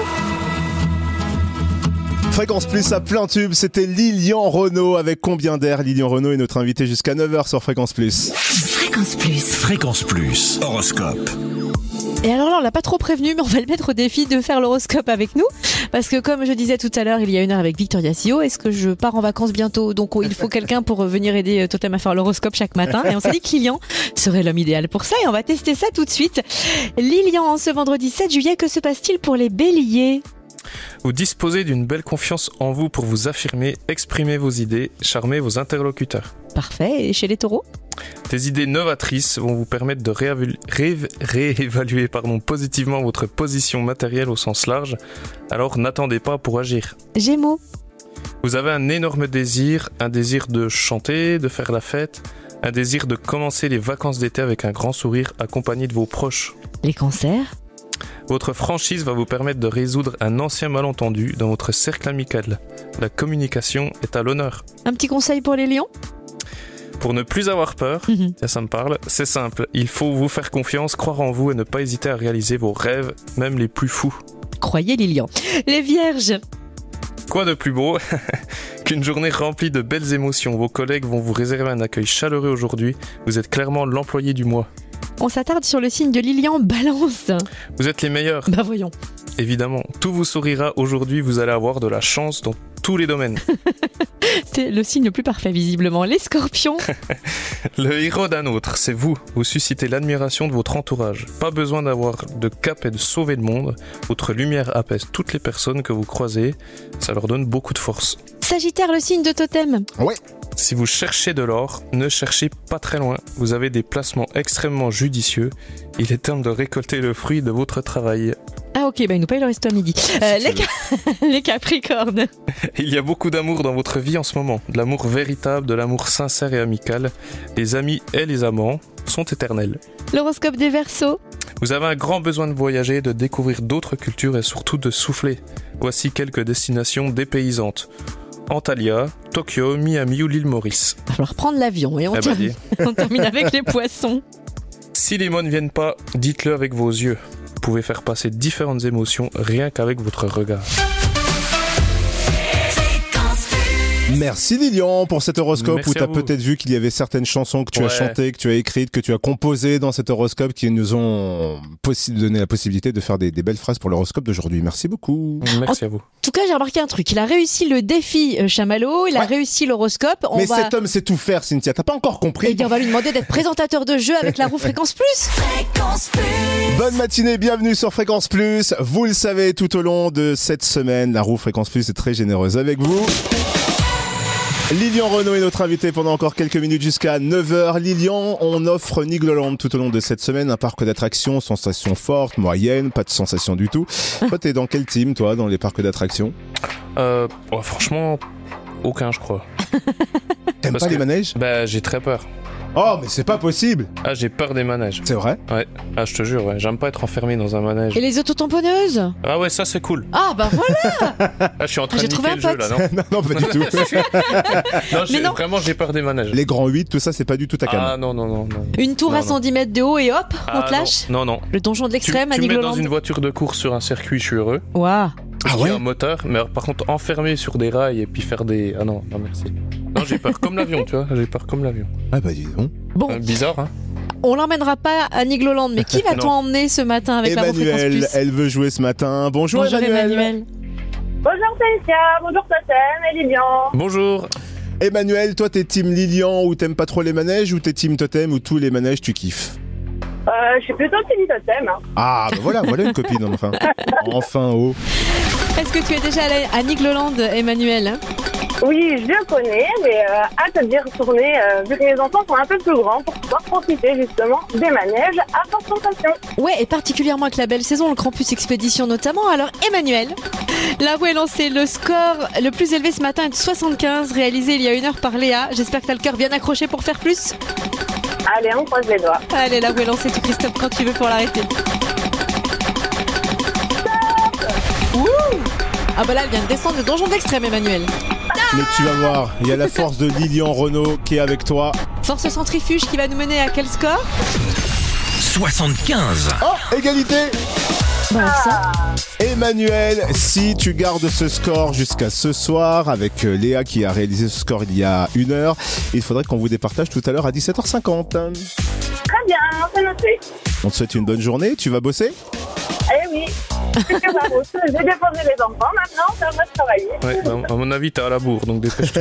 Fréquence Plus à plein tube, c'était Lilian Renaud avec Combien d'air. Lilian Renaud est notre invité jusqu'à 9h sur Fréquence Plus. Fréquence Plus. Fréquence Plus. Horoscope. Et alors là, on l'a pas trop prévenu, mais on va le mettre au défi de faire l'horoscope avec nous. Parce que comme je disais tout à l'heure, il y a 1 heure avec Victoria Sio, est-ce que je pars en vacances bientôt? Donc il faut quelqu'un pour venir aider Totem à faire l'horoscope chaque matin. Et on s'est dit que Lilian serait l'homme idéal pour ça. Et on va tester ça tout de suite. Lilian, ce vendredi 7 juillet, que se passe-t-il pour les béliers? Vous disposez d'une belle confiance en vous pour vous affirmer, exprimer vos idées, charmer vos interlocuteurs. Parfait. Et chez les taureaux? Tes idées novatrices vont vous permettre de réévaluer positivement votre position matérielle au sens large, alors n'attendez pas pour agir. Gémeaux. Vous avez un énorme désir, un désir de chanter, de faire la fête, un désir de commencer les vacances d'été avec un grand sourire accompagné de vos proches. Les cancers. Votre franchise va vous permettre de résoudre un ancien malentendu dans votre cercle amical. La communication est à l'honneur. Un petit conseil pour les lions. Pour ne plus avoir peur, ça me parle, c'est simple. Il faut vous faire confiance, croire en vous et ne pas hésiter à réaliser vos rêves, même les plus fous. Croyez les lions. Les vierges. Quoi de plus beau qu'une journée remplie de belles émotions. Vos collègues vont vous réserver un accueil chaleureux aujourd'hui. Vous êtes clairement l'employé du mois. On s'attarde sur le signe de Lilian, Balance. Vous êtes les meilleurs. Bah voyons. Évidemment, tout vous sourira aujourd'hui. Vous allez avoir de la chance dans tous les domaines. C'est le signe le plus parfait, visiblement. Les scorpions. Le héros d'un autre, c'est vous. Vous suscitez l'admiration de votre entourage. Pas besoin d'avoir de cap et de sauver le monde. Votre lumière apaise toutes les personnes que vous croisez. Ça leur donne beaucoup de force. Sagittaire, le signe de totem. Ouais. Si vous cherchez de l'or, ne cherchez pas très loin. Vous avez des placements extrêmement judicieux. Il est temps de récolter le fruit de votre travail. Ah ok, il nous paye le resto à midi. Les Capricornes. Il y a beaucoup d'amour dans votre vie en ce moment. De l'amour véritable, de l'amour sincère et amical. Les amis et les amants sont éternels. L'horoscope des Verseaux. Vous avez un grand besoin de voyager, de découvrir d'autres cultures et surtout de souffler. Voici quelques destinations dépaysantes. Antalya, Tokyo, Miami ou l'île Maurice. Il va falloir prendre l'avion et on termine avec les Poissons. Si les mots ne viennent pas, dites-le avec vos yeux. Vous pouvez faire passer différentes émotions rien qu'avec votre regard. Merci Lilian pour cet horoscope. Merci où tu as peut-être vu qu'il y avait certaines chansons que tu as chantées, que tu as écrites, que tu as composées dans cet horoscope qui nous ont donné la possibilité de faire des belles phrases pour l'horoscope d'aujourd'hui. Merci beaucoup. Merci à vous. En tout cas, j'ai remarqué un truc. Il a réussi le défi Chamallow, il a réussi l'horoscope. Cet homme sait tout faire, Cynthia. T'as pas encore compris. Eh bien, on va lui demander d'être présentateur de jeu avec la roue Fréquence Plus. Fréquence Plus. Bonne matinée, bienvenue sur Fréquence Plus. Vous le savez, tout au long de cette semaine, la roue Fréquence Plus est très généreuse avec vous. Lilian Renaud est notre invité pendant encore quelques minutes jusqu'à 9h. Lilian, on offre Nigloland tout au long de cette semaine, un parc d'attractions, sensations fortes, moyennes, pas de sensations du tout. Toi, t'es dans quel team, toi, dans les parcs d'attractions ? Franchement, aucun, je crois. T'aimes pas les manèges ? Bah, j'ai très peur. Oh, mais c'est pas possible. Ah, j'ai peur des manèges. C'est vrai ? Ouais. Ah, je te jure, ouais. J'aime pas être enfermé dans un manège. Et les autotamponneuses ? Ah ouais, ça c'est cool. Ah bah voilà. Ah, je suis en train de niquer le jeu là, non ? Non, pas du tout. Non, vraiment, j'ai peur des manèges. Les grands 8, tout ça, c'est pas du tout ta cam. Ah non. Une tour à 110 mètres de haut et hop, on te lâche ? Non. Le donjon de l'extrême à Tu me mets Nigloland. dans une voiture de course sur un circuit, je suis heureux. Waouh. Ah ouais ? Un moteur, mais par contre enfermé sur des rails et puis faire des... Ah non, merci. Non, j'ai peur comme l'avion, tu vois, j'ai peur comme l'avion. Ah bah dis donc. Bon. Bizarre, hein. On l'emmènera pas à Nigloland, mais qui va-t-on emmener ce matin avec la roue Fréquence Emmanuel, Plus ? elle veut jouer ce matin. Bonjour Emmanuel. Bonjour Cynthia, bonjour Totem et Lilian. Bonjour. Emmanuel, toi t'es team Lilian ou t'aimes pas trop les manèges ou t'es team Totem ou tous les manèges tu kiffes ? Je suis plutôt team Totem. Ah bah voilà une copine enfin. Enfin oh. Est-ce que tu es déjà allé à Nigloland, Emmanuel ? Oui, je le connais, mais hâte d'y retourner vu que les enfants sont un peu plus grands pour pouvoir profiter justement des manèges à forte sensation. Ouais, et particulièrement avec la belle saison, le Campus Expédition notamment. Alors Emmanuel, la roue est lancée. Le score le plus élevé ce matin est de 75, réalisé il y a 1 heure par Léa. J'espère que t'as le cœur bien accroché pour faire plus. Allez, on croise les doigts. Allez, la roue est lancée, tu Christophe quand tu veux pour l'arrêter. Ouh. Ah bah là, elle vient de descendre le donjon d'extrême, Emmanuel. Mais tu vas voir, il y a la force de Lilian Renaud qui est avec toi. Force centrifuge qui va nous mener à quel score ? 75. Oh, égalité. Ça. Emmanuel, si tu gardes ce score jusqu'à ce soir avec Léa qui a réalisé ce score il y a 1 heure, il faudrait qu'on vous départage tout à l'heure à 17h50. Très bien, c'est noté. On te souhaite une bonne journée, tu vas bosser ? Eh oui, c'est que la route. J'ai déposé les enfants, maintenant ça va travailler. Ouais, à mon avis, t'es à la bourre, donc dépêche-toi.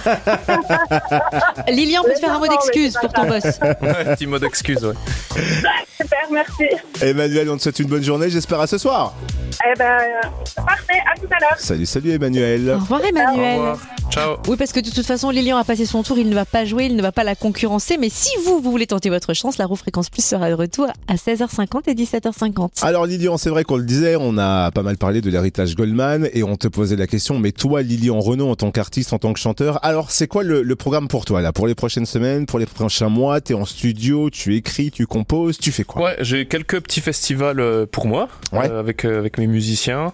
Lilian peut te faire un mot d'excuse pour ton boss. Ouais, petit mot d'excuse, ouais. Super, merci. Emmanuel, on te souhaite une bonne journée, j'espère à ce soir. Eh ben, parfait, à tout à l'heure. Salut Emmanuel. Au revoir Emmanuel. Au revoir. Ciao. Oui, parce que de toute façon, Lilian a passé son tour, il ne va pas jouer, il ne va pas la concurrencer. Mais si vous voulez tenter votre chance, la roue Fréquence Plus sera de retour à 16h50 et 17h50. Alors Lilian, c'est vrai qu'on le disait, on a pas mal parlé de l'héritage Goldman et on te posait la question, mais toi Lilian Renaud en tant qu'artiste, en tant que chanteur, alors c'est quoi le programme pour toi là, pour les prochaines semaines, pour les prochains mois? T'es en studio, tu écris, tu composes, tu fais quoi? Ouais, j'ai quelques petits festivals pour moi, avec mes musiciens.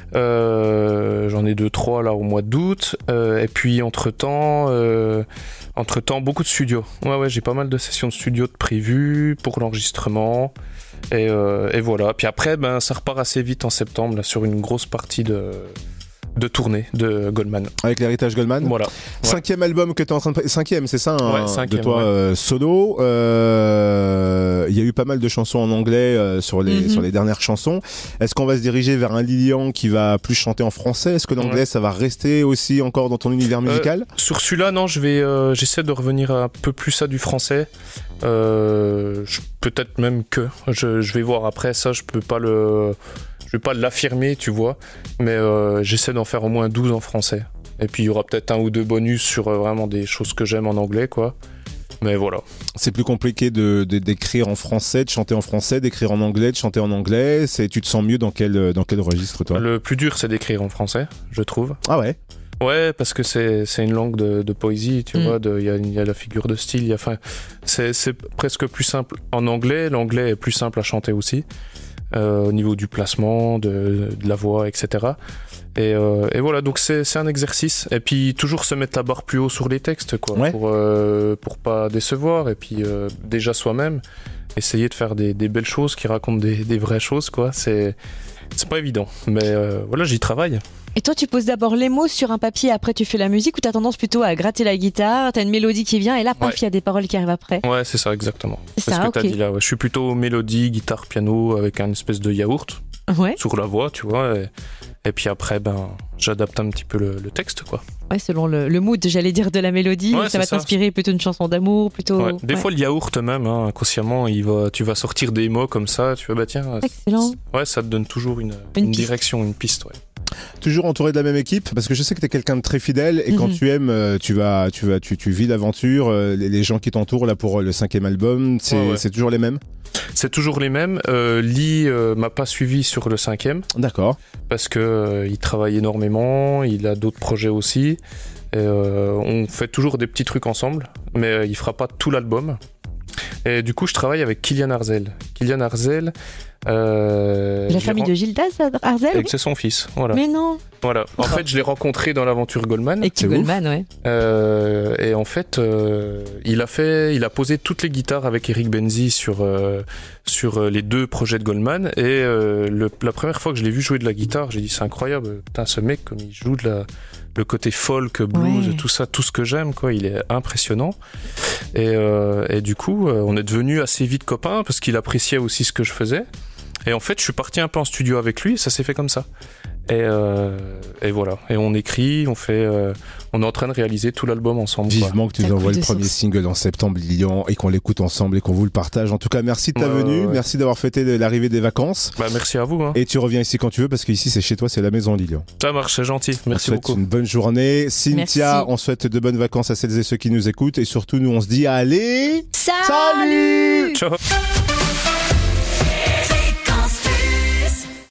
J'en ai 2-3 là au mois d'août. Et puis entre-temps, beaucoup de studios. Ouais, j'ai pas mal de sessions de studio de prévues pour l'enregistrement. Et voilà. Puis après, ça repart assez vite en septembre là, sur une grosse partie de tournée de Goldman. Avec l'héritage Goldman. Voilà. Ouais. 5e album que tu es en train de... 5e, c'est ça, hein, 5e, de toi solo. Il y a eu pas mal de chansons en anglais sur les dernières chansons. Est-ce qu'on va se diriger vers un Lilian qui va plus chanter en français? Est-ce que l'anglais, ça va rester aussi encore dans ton univers musical? Sur celui-là, non, j'essaie de revenir un peu plus à du français. Peut-être même que. Je vais voir après, ça, je vais pas l'affirmer, tu vois, mais j'essaie d'en faire au moins 12 en français. Et puis il y aura peut-être 1 ou 2 bonus sur vraiment des choses que j'aime en anglais, quoi. Mais voilà. C'est plus compliqué d'écrire en français, de chanter en français, d'écrire en anglais, de chanter en anglais. Tu te sens mieux dans quel registre, toi? Le plus dur, c'est d'écrire en français, je trouve. Ah ouais? Ouais, parce que c'est une langue de poésie, tu vois. Il y a la figure de style. C'est presque plus simple en anglais. L'anglais est plus simple à chanter aussi. Au niveau du placement, de la voix, etc. Et voilà, donc c'est un exercice. Et puis toujours se mettre la barre plus haut sur les textes, quoi, pour pas décevoir. Et puis déjà soi-même, essayer de faire des belles choses qui racontent des vraies choses, quoi. C'est pas évident, mais voilà, j'y travaille. Et toi, tu poses d'abord les mots sur un papier, après tu fais la musique, ou t'as tendance plutôt à gratter la guitare, t'as une mélodie qui vient, et là, paf, il y a des paroles qui arrivent après? Ouais, c'est ça, exactement. C'est ce ça, que t'as dit là. Ouais. Je suis plutôt mélodie, guitare, piano, avec un espèce de yaourt sur la voix, tu vois. Et puis après, j'adapte un petit peu le texte, quoi. Ouais, selon le mood, j'allais dire, de la mélodie, ça va t'inspirer plutôt une chanson d'amour, plutôt... Ouais. Des fois, le yaourt même, inconsciemment, tu vas sortir des mots comme ça, tu vois, tiens... Excellent. Ouais, ça te donne toujours une direction, une piste, ouais. Toujours entouré de la même équipe, parce que je sais que tu es quelqu'un de très fidèle et quand tu aimes, tu vis l'aventure. Les gens qui t'entourent là pour le 5e album, c'est toujours les mêmes? C'est toujours les mêmes. Lee m'a pas suivi sur le 5e. D'accord. Parce que il travaille énormément, il a d'autres projets aussi. On fait toujours des petits trucs ensemble, mais il fera pas tout l'album. Et du coup, je travaille avec Kylian Arzel. Kylian Arzel. La famille de Gildas Arzel? C'est son fils, voilà. Mais non. Voilà. En fait, je l'ai rencontré dans l'aventure Goldman. Et Goldman, ouais. Et en fait, il a posé toutes les guitares avec Eric Benzi sur les 2 projets de Goldman. Et la première fois que je l'ai vu jouer de la guitare, j'ai dit c'est incroyable. Putain, ce mec, comme il joue le côté folk, blues, tout ça, tout ce que j'aime, quoi. Il est impressionnant. Et du coup, on est devenus assez vite copains parce qu'il appréciait aussi ce que je faisais. Et en fait, je suis parti un peu en studio avec lui et ça s'est fait comme ça. Et voilà. Et on écrit, on est en train de réaliser tout l'album ensemble. Vivement que tu nous envoies le premier single en septembre, Lilian, et qu'on l'écoute ensemble et qu'on vous le partage. En tout cas, merci de ta venue. Ouais. Merci d'avoir fêté l'arrivée des vacances. Merci à vous. Hein. Et tu reviens ici quand tu veux parce qu'ici, c'est chez toi, c'est la maison, Lilian. Ça marche, c'est gentil. Merci beaucoup. Une bonne journée. Cynthia, on souhaite de bonnes vacances à celles et ceux qui nous écoutent. Et surtout, nous, on se dit allez, salut. Ciao.